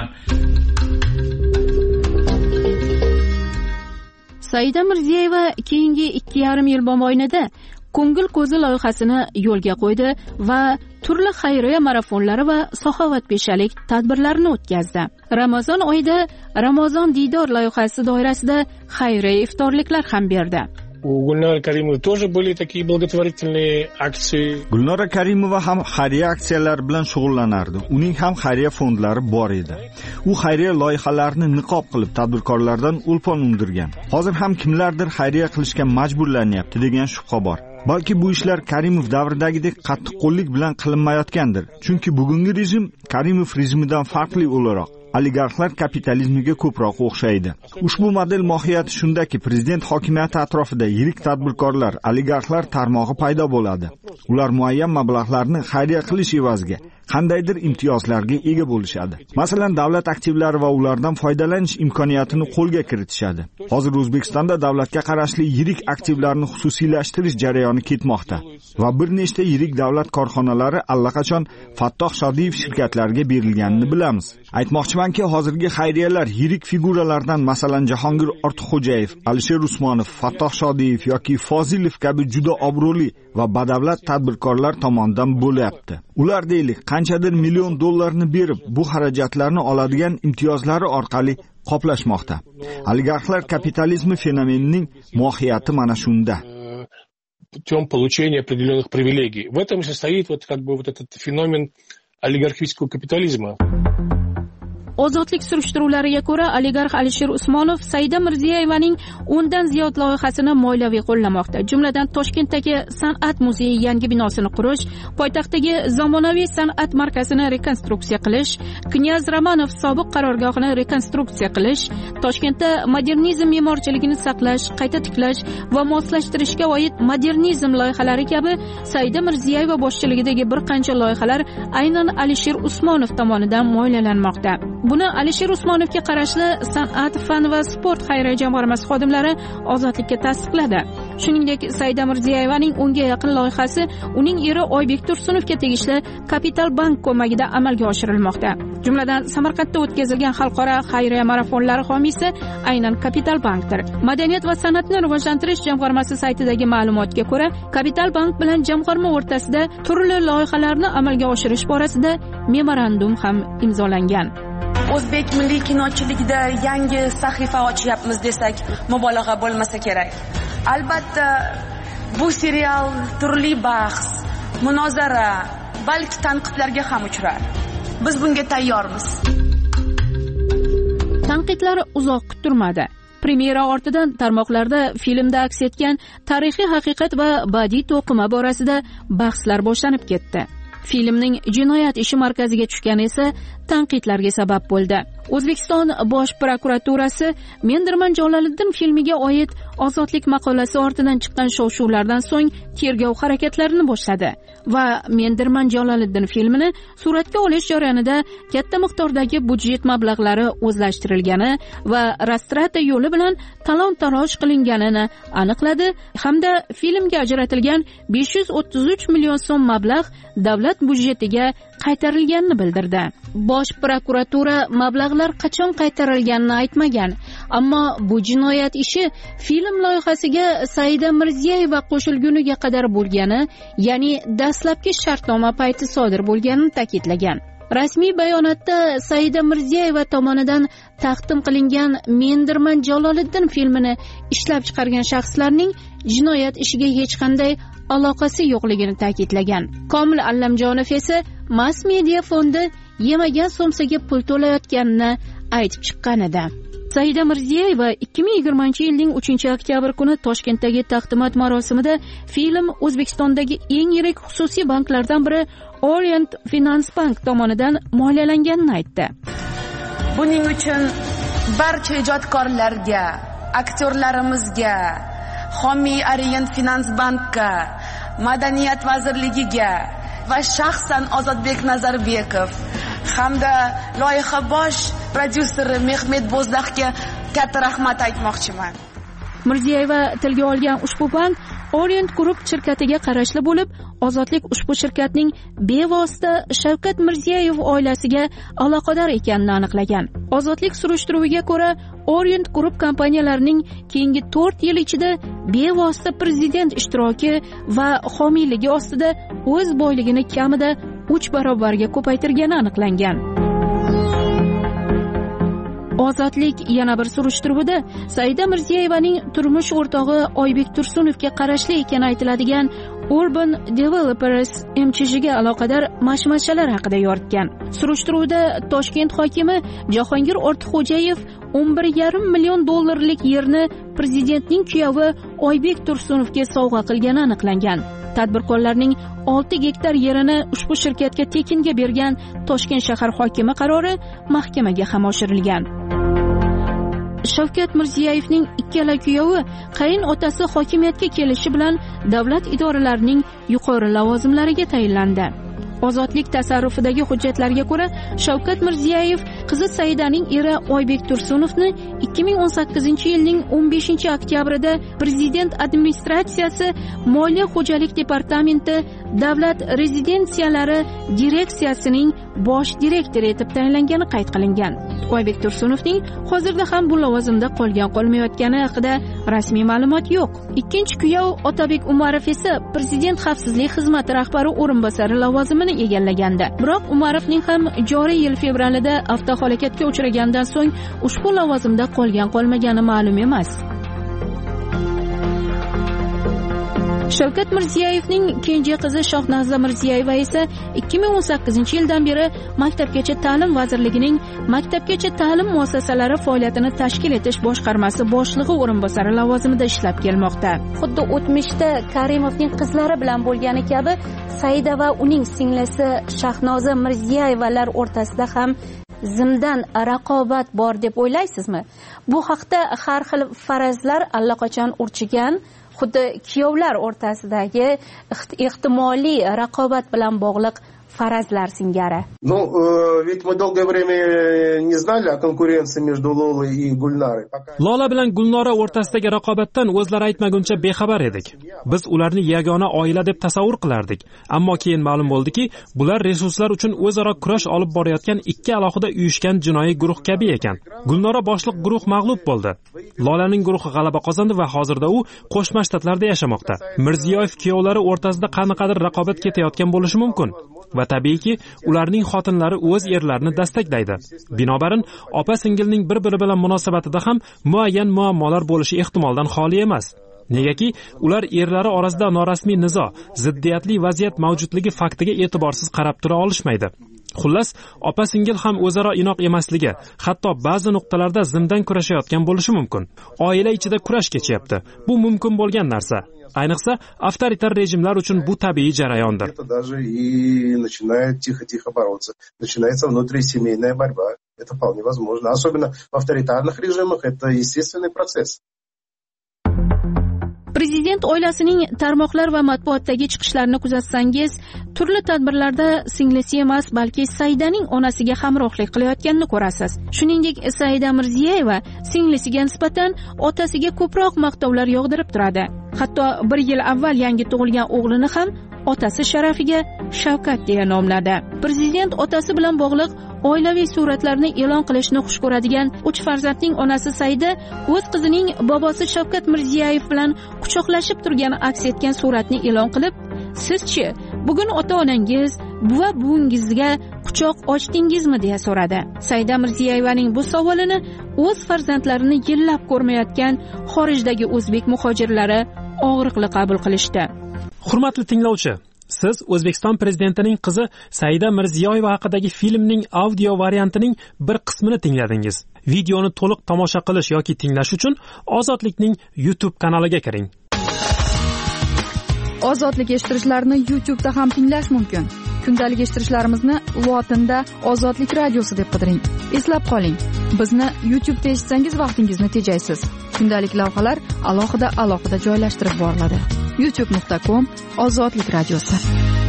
Saida Mirziyeva keyingi ikki yarim yil mobaynida ko'ngil ko'zi loyihasini yo'lga qo'ydi va turli xayriya marafonlari va saxovatpeshalik tadbirlarini o'tkazdi. Ramazon oyida Ramazon diydor loyihasi doirasida xayriya iftorliklar ham berdi. У Гульнары Каримовой тоже были такие благотворительные акции. Gulnora Karimova ham xayriya aksiyalari bilan shug'ullanardi. Uning ham xayriya fondlari bor edi. U xayriya loyihalarini niqob qilib tadbirkorlardan ulpon undirgan. Hozir ham kimlardir xayriya qilishga majburlanyapti degan shubha bor. Balki bu ishlar Karimov davridagidek qattiqqo'llik bilan qilinmayotgandir. Chunki bugungi rejim Karimov rejimidan farqli o'laroq oligarxlar kapitalizmiga ko'proq o'xshaydi. Ushbu model mohiyati shundaki, prezident hokimiyati atrofida yirik tadbirkorlar, oligarxlar tarmog'i paydo bo'ladi. Ular muayyan mablag'larni xayriya qilish evaziga qandaydir imtiyozlarga ega bo'lishadi. Masalan, davlat aktivlari va ulardan foydalanish imkoniyatini qo'lga kiritishadi. Hozir O'zbekistonda davlatga qarashli yirik aktivlarni xususiylashtirish jarayoni ketmoqda va bir nechta yirik davlat korxonalari allaqachon Fattoh Shodiyev shirkatlariga berilganini bilamiz. Aytmoqchimanki, hozirgi xayriyalar yirik figuralardan, masalan, Jahongir Ortiqxo'jayev, Alisher Usmonov, Fattoh Shodiyev yoki Fozilov kabi juda obro'li va badavlat tadbirkorlar tomonidan bo'lyapti. Ular deylik, qanchadir million dollarni berib, bu xarajatlarni oladigan imtiyozlari orqali qoplashmoqda. Oligarxlar kapitalizmi fenomenining mohiyati mana shunda. Путем получения определенных привилегий. В этом и состоит вот как бы вот этот феномен олигархического капитализма. Ozodlik surishtiruvlariga ko'ra, oligarx Alisher Usmonov Saida Mirziyevaning o'ndan ziyod loyihasini moliyaviy qo'llamoqda. Jumladan Toshkentdagi San'at muzeyi yangi binosini qurish, poytaxtdagi zamonaviy san'at markazini rekonstruksiya qilish, Knyaz Romanov sobiq qarorgohini rekonstruksiya qilish, Toshkentda modernizm me'morchiligini saqlash, qayta tiklash va moslashtirishga oid modernizm loyihalari kabi Saida Mirziyeva boshchiligidagi bir qancha loyihalar aynan Alisher Usmonov tomonidan moliyalanmoqda. Buni Alisher Usmonovga qarashli San'at, fan va sport xayriya jamg'armasi xodimlari Ozodlikka tasdiqladi. Shuningdek, Saida Mirziyevaning unga yaqin loyihasi uning eri Oybek Tursunovga tegishli Kapital Bank ko'magida amalga oshirilmoqda. Jumladan, Samarqandda o'tkazilgan xalqaro xayriya marafonlari homiysi aynan Kapital Bankdir. Madaniyat va san'atni rivojlantirish jamg'armasi saytidagi ma'lumotga ko'ra, Kapital Bank bilan jamg'arma o'rtasida turli loyihalarni amalga oshirish borasida memorandum ham imzolangan. O'zbek milliy kinochiligida yangi sahifa ochyapmiz desak, mubolag'a bo'lmasa kerak. Albatta, bu serial turli bahs, munozara, balki tanqidlarga ham uchrar. Biz bunga tayyormiz. Tanqidlar uzoq kuttirmadi. Premyera ortidan tarmoqlarda filmda aks etgan tarixiy haqiqat va badiiy to'qima borasida bahslar boshlanib ketdi. Filmning jinoyat ishi markaziga tushgani esa tanqidlarga sabab bo'ldi. O'zbekiston Bosh prokuraturasi Mendirman Jaloliddin filmiga oid Ozodlik maqolasi ortidan chiqqan shov-shuvlardan so'ng tergov harakatlarini boshladi va Mendirman Jaloliddin filmini suratga olish jarayonida katta miqdordagi budjet mablag'lari o'zlashtirilgani va Rostrata yo'li bilan talon-taroj qilinganini aniqladi hamda filmga ajratilgan besh yuz o'ttiz uch million so'm mablag' davlat budjetiga qaytarilganini bildirdi. Bosh prokuratura mablag'lar qachon qaytarilganini aytmagan, ammo bu jinoyat ishi film loyihasiga Saida Mirziyeva qo'shilguniga qadar bo'lgani, ya'ni dastlabki shartnoma payti sodir bo'lganini ta'kidlagan. Rasmiy bayonotda Saida Mirziyeva tomonidan taqdim qilingan Mendirman Jaloliddin filmini ishlab chiqargan shaxslarning jinoyat ishiga hech qanday aloqasi yo'qligini ta'kidlagan. Komil Allamjonov esa Mass Media fondi yemagan so'msaga pul to'layotganini aytib chiqqan edi. Saida Mirziyeva ikki ming yigirmanchi yilning uchinchi oktyabr kuni Toshkentdagi taqdimot marosimida film O'zbekistondagi eng yirik xususiy banklardan biri Orient Finance Bank tomonidan moliyalanganini aytdi. Buning uchun barcha ijodkorlarga, aktyorlarimizga, homiy Orient Finance Bankka madaniyat vazirligiga va shaxsan Ozodbek Nazarbekov hamda loyiha bosh prodyuseri Mehmet Bo'zdaqga katta rahmat aytmoqchiman. Mirziyeva tilga olgan ushbu band Orient Group shirkatiga qarashli bo'lib, Ozodlik ushbu shirkatning bevosita Shavkat Mirziyoyev oilasiga aloqador ekanini aniqlagan. Ozodlik surishtiruviga ko'ra, Orient Group kompaniyalarining keyingi to'rt yil ichida bevosita prezident ishtiroki va homiyligi ostida o'z boyligini kamida uch barobarga ko'paytirgani aniqlangan. Ozodlik yana bir surishtiruvida Saida Mirziyoyevaning turmush o'rtog'i Oybek Tursunovga qarashli ekani aytiladigan Urban Developers M C H'ga aloqador mashmashalar haqida yoritgan. Surishtiruvda Toshkent hokimi Jahongir Ortiqxo'jayev o'n bir yarim million dollarlik yerni prezidentning kuyovi Oybek Tursunovga sovg'a qilgani aniqlangan. Tadbirkorlarning olti gektar yerini ushbu shirkatga tekinga bergan Toshkent shahar hokimi qarori mahkamaga ham oshirilgan. Shavkat Mirziyoyevning ikkala kuyovi qayin otasi hokimiyatga kelishi bilan davlat idoralarining yuqori lavozimlariga tayinlandi. Ozodlik tasarrufidagi hujjatlarga ko'ra, Shavkat Mirziyoyev qizi Saidaning eri Oybek Tursunovni ikki ming o'n sakkizinchi yilning o'n beshinchi oktyabrida prezident administratsiyasi Moliya xo'jalik departamenti davlat rezidensiyalari direksiyasining bosh direktori etib tayinlangani qayd qilingan. Oybek Tursunovning hozirda ham bu lavozimda qolgan qolmayotgani haqida rasmiy ma'lumot yo'q. Ikkinchi kuyov Otabek Umarov esa prezident xavfsizlik xizmati rahbari o'rinbosari lavozimini egallagandi. Biroq Umarovning ham joriy yil fevralida avtohalokatga uchragandan so'ng ushbu lavozimda qolgan qolmagani ma'lum emas. Shavkat Mirziyoyevning kenja qizi Shohnaza Mirziyoyeva esa ikki ming o'n sakkizinchi yildan beri Maktabgacha ta'lim vazirligining Maktabgacha ta'lim muassasalari faoliyatini tashkil etish boshqarmasi boshlig'i o'rinbosari lavozimida ishlab kelmoqda. Xuddi o'tmishda Karimovning qizlari bilan bo'lgani kabi, Saida va uning singlisi Shahnoza Mirziyoyevalar o'rtasida ham zimdan raqobat bor deb o'ylaysizmi? Bu haqda har xil farazlar allaqachon urchigan. Xuddi kuyovlar o'rtasidagi ehtimoliy raqobat bilan bog'liq farazlar singari. Ну, ведь мы долгое время не знали о конкуренции между Лолой и Гульнарой. Lola bilan Gulnora o'rtasidagi raqobatdan o'zlari aytmaguncha bexabar edik. Biz ularni yagona oila deb tasavvur qilardik. Ammo keyin ma'lum bo'ldiki, bular resurslar uchun o'zaro kurash olib borayotgan ikki alohida uyushgan jinoiy guruh kabi ekan. Gulnora boshliq guruh mag'lub bo'ldi. Lolaning guruhi g'alaba qozondi va hozirda u Qo'shma Shtatlarda yashamoqda. Mirziyoyev kuyovlari o'rtasida qanaqadir raqobat ketayotgan bo'lishi mumkin. Va tabiiyki, ularning xotinlari o'z erlarini dastaklaydi. Binobarin, opa-singilning bir-biri bilan munosabatida ham muayyan muammolar bo'lishi ehtimoldan xoli emas. Negaki, ular erlari orasida norasmiy nizo, ziddiyatli vaziyat mavjudligi faktiga e'tiborsiz qarab tura olishmaydi. Xullas, opa-singil ham o'zaro inoq emasligi, hatto ba'zi nuqtalarda zimdan kurashayotgan bo'lishi mumkin. Oila ichida kurash kechyapti. Bu mumkin bo'lgan narsa. Ayniqsa, avtoritar rejimlar uchun bu tabiiy jarayondir. Это даже и начинает тихо-тихо бороться. Начинается внутрисемейная борьба. Это вполне возможно. Особенно в авторитарных режимах это естественный процесс. Prezident oilasining tarmoqlar va matbuotdagi chiqishlarini kuzatsangiz, turli tadbirlarda singlisi emas, balki Saidaning onasiga hamrohlik qilayotganini ko'rasiz. Shuningdek, Saida Mirziyoyeva singlisiga nisbatan otasiga ko'proq maqtovlar yog'dirib turadi. Hatto bir yil avval yangi tug'ilgan o'g'lini ham otasi sharafiga Shavkat deya nomladi. Prezident otasi bilan bog'liq oilaviy suratlarni e'lon qilishni xush ko'radigan uch farzandning onasi Saida o'z qizining bobosi Shavkat Mirziyoyev bilan quchoqlashib turgani aks etgan suratni e'lon qilib, "Sizchi, bugun ota-onangiz, buva buvingizga quchoq ochdingizmi?" deya so'radi. Saida Mirziyoyevaning bu savolini o'z farzandlarini yillab ko'rmayotgan xorijdagi o'zbek muhojirlari og'riqli qabul qilishdi. Hurmatli tinglovchi, siz O'zbekiston prezidentining qizi Saida Mirziyoyeva haqidagi filmning audio variantining bir qismini tingladingiz. Videoni to'liq tomosha qilish yoki tinglash uchun Ozodlikning YouTube kanaliga kiring. Ozodlik eshittirichlarini YouTube'da ham tinglash mumkin. Kundalik eshittirishlarimizni lotinda Ozodlik radiosi deb qidiring. Eslab qoling, bizni YouTube'da eshitsangiz vaqtingizni tejaysiz. Kundalik lavhalar alohida-alohida joylashtirib boriladi. youtube nuqta com ozodlik radiosi.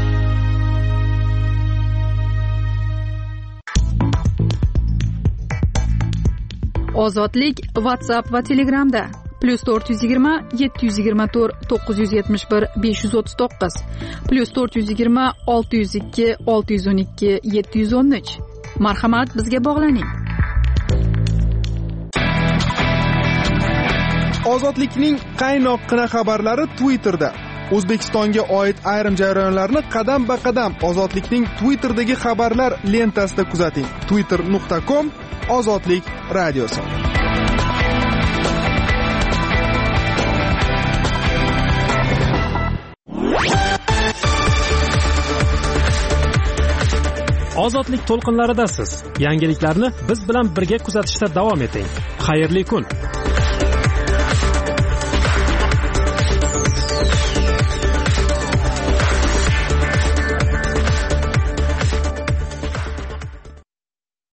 Ozodlik WhatsApp va Telegramda plus to'rt yuz yigirma yetti yuz yigirma to'rt to'qqiz yuz yetmish bir besh yuz o'ttiz to'qqiz plus to'rt yuz yigirma olti yuz ikki olti yuz o'n ikki yetti yuz o'n uch. Marhamat, bizga bog'laning. Ozodlikning qaynoqqina xabarlari Twitterda. O'zbekistonga oid ayrim jarayonlarni qadam-ba-qadam Ozodlikning Twitterdagi xabarlar lentasida kuzating. twitter nuqta com ozodlik radiosi. Ozodlik to'lqinlaridasiz. Yangiliklarni biz bilan birga kuzatishda davom eting. Xayrli kun.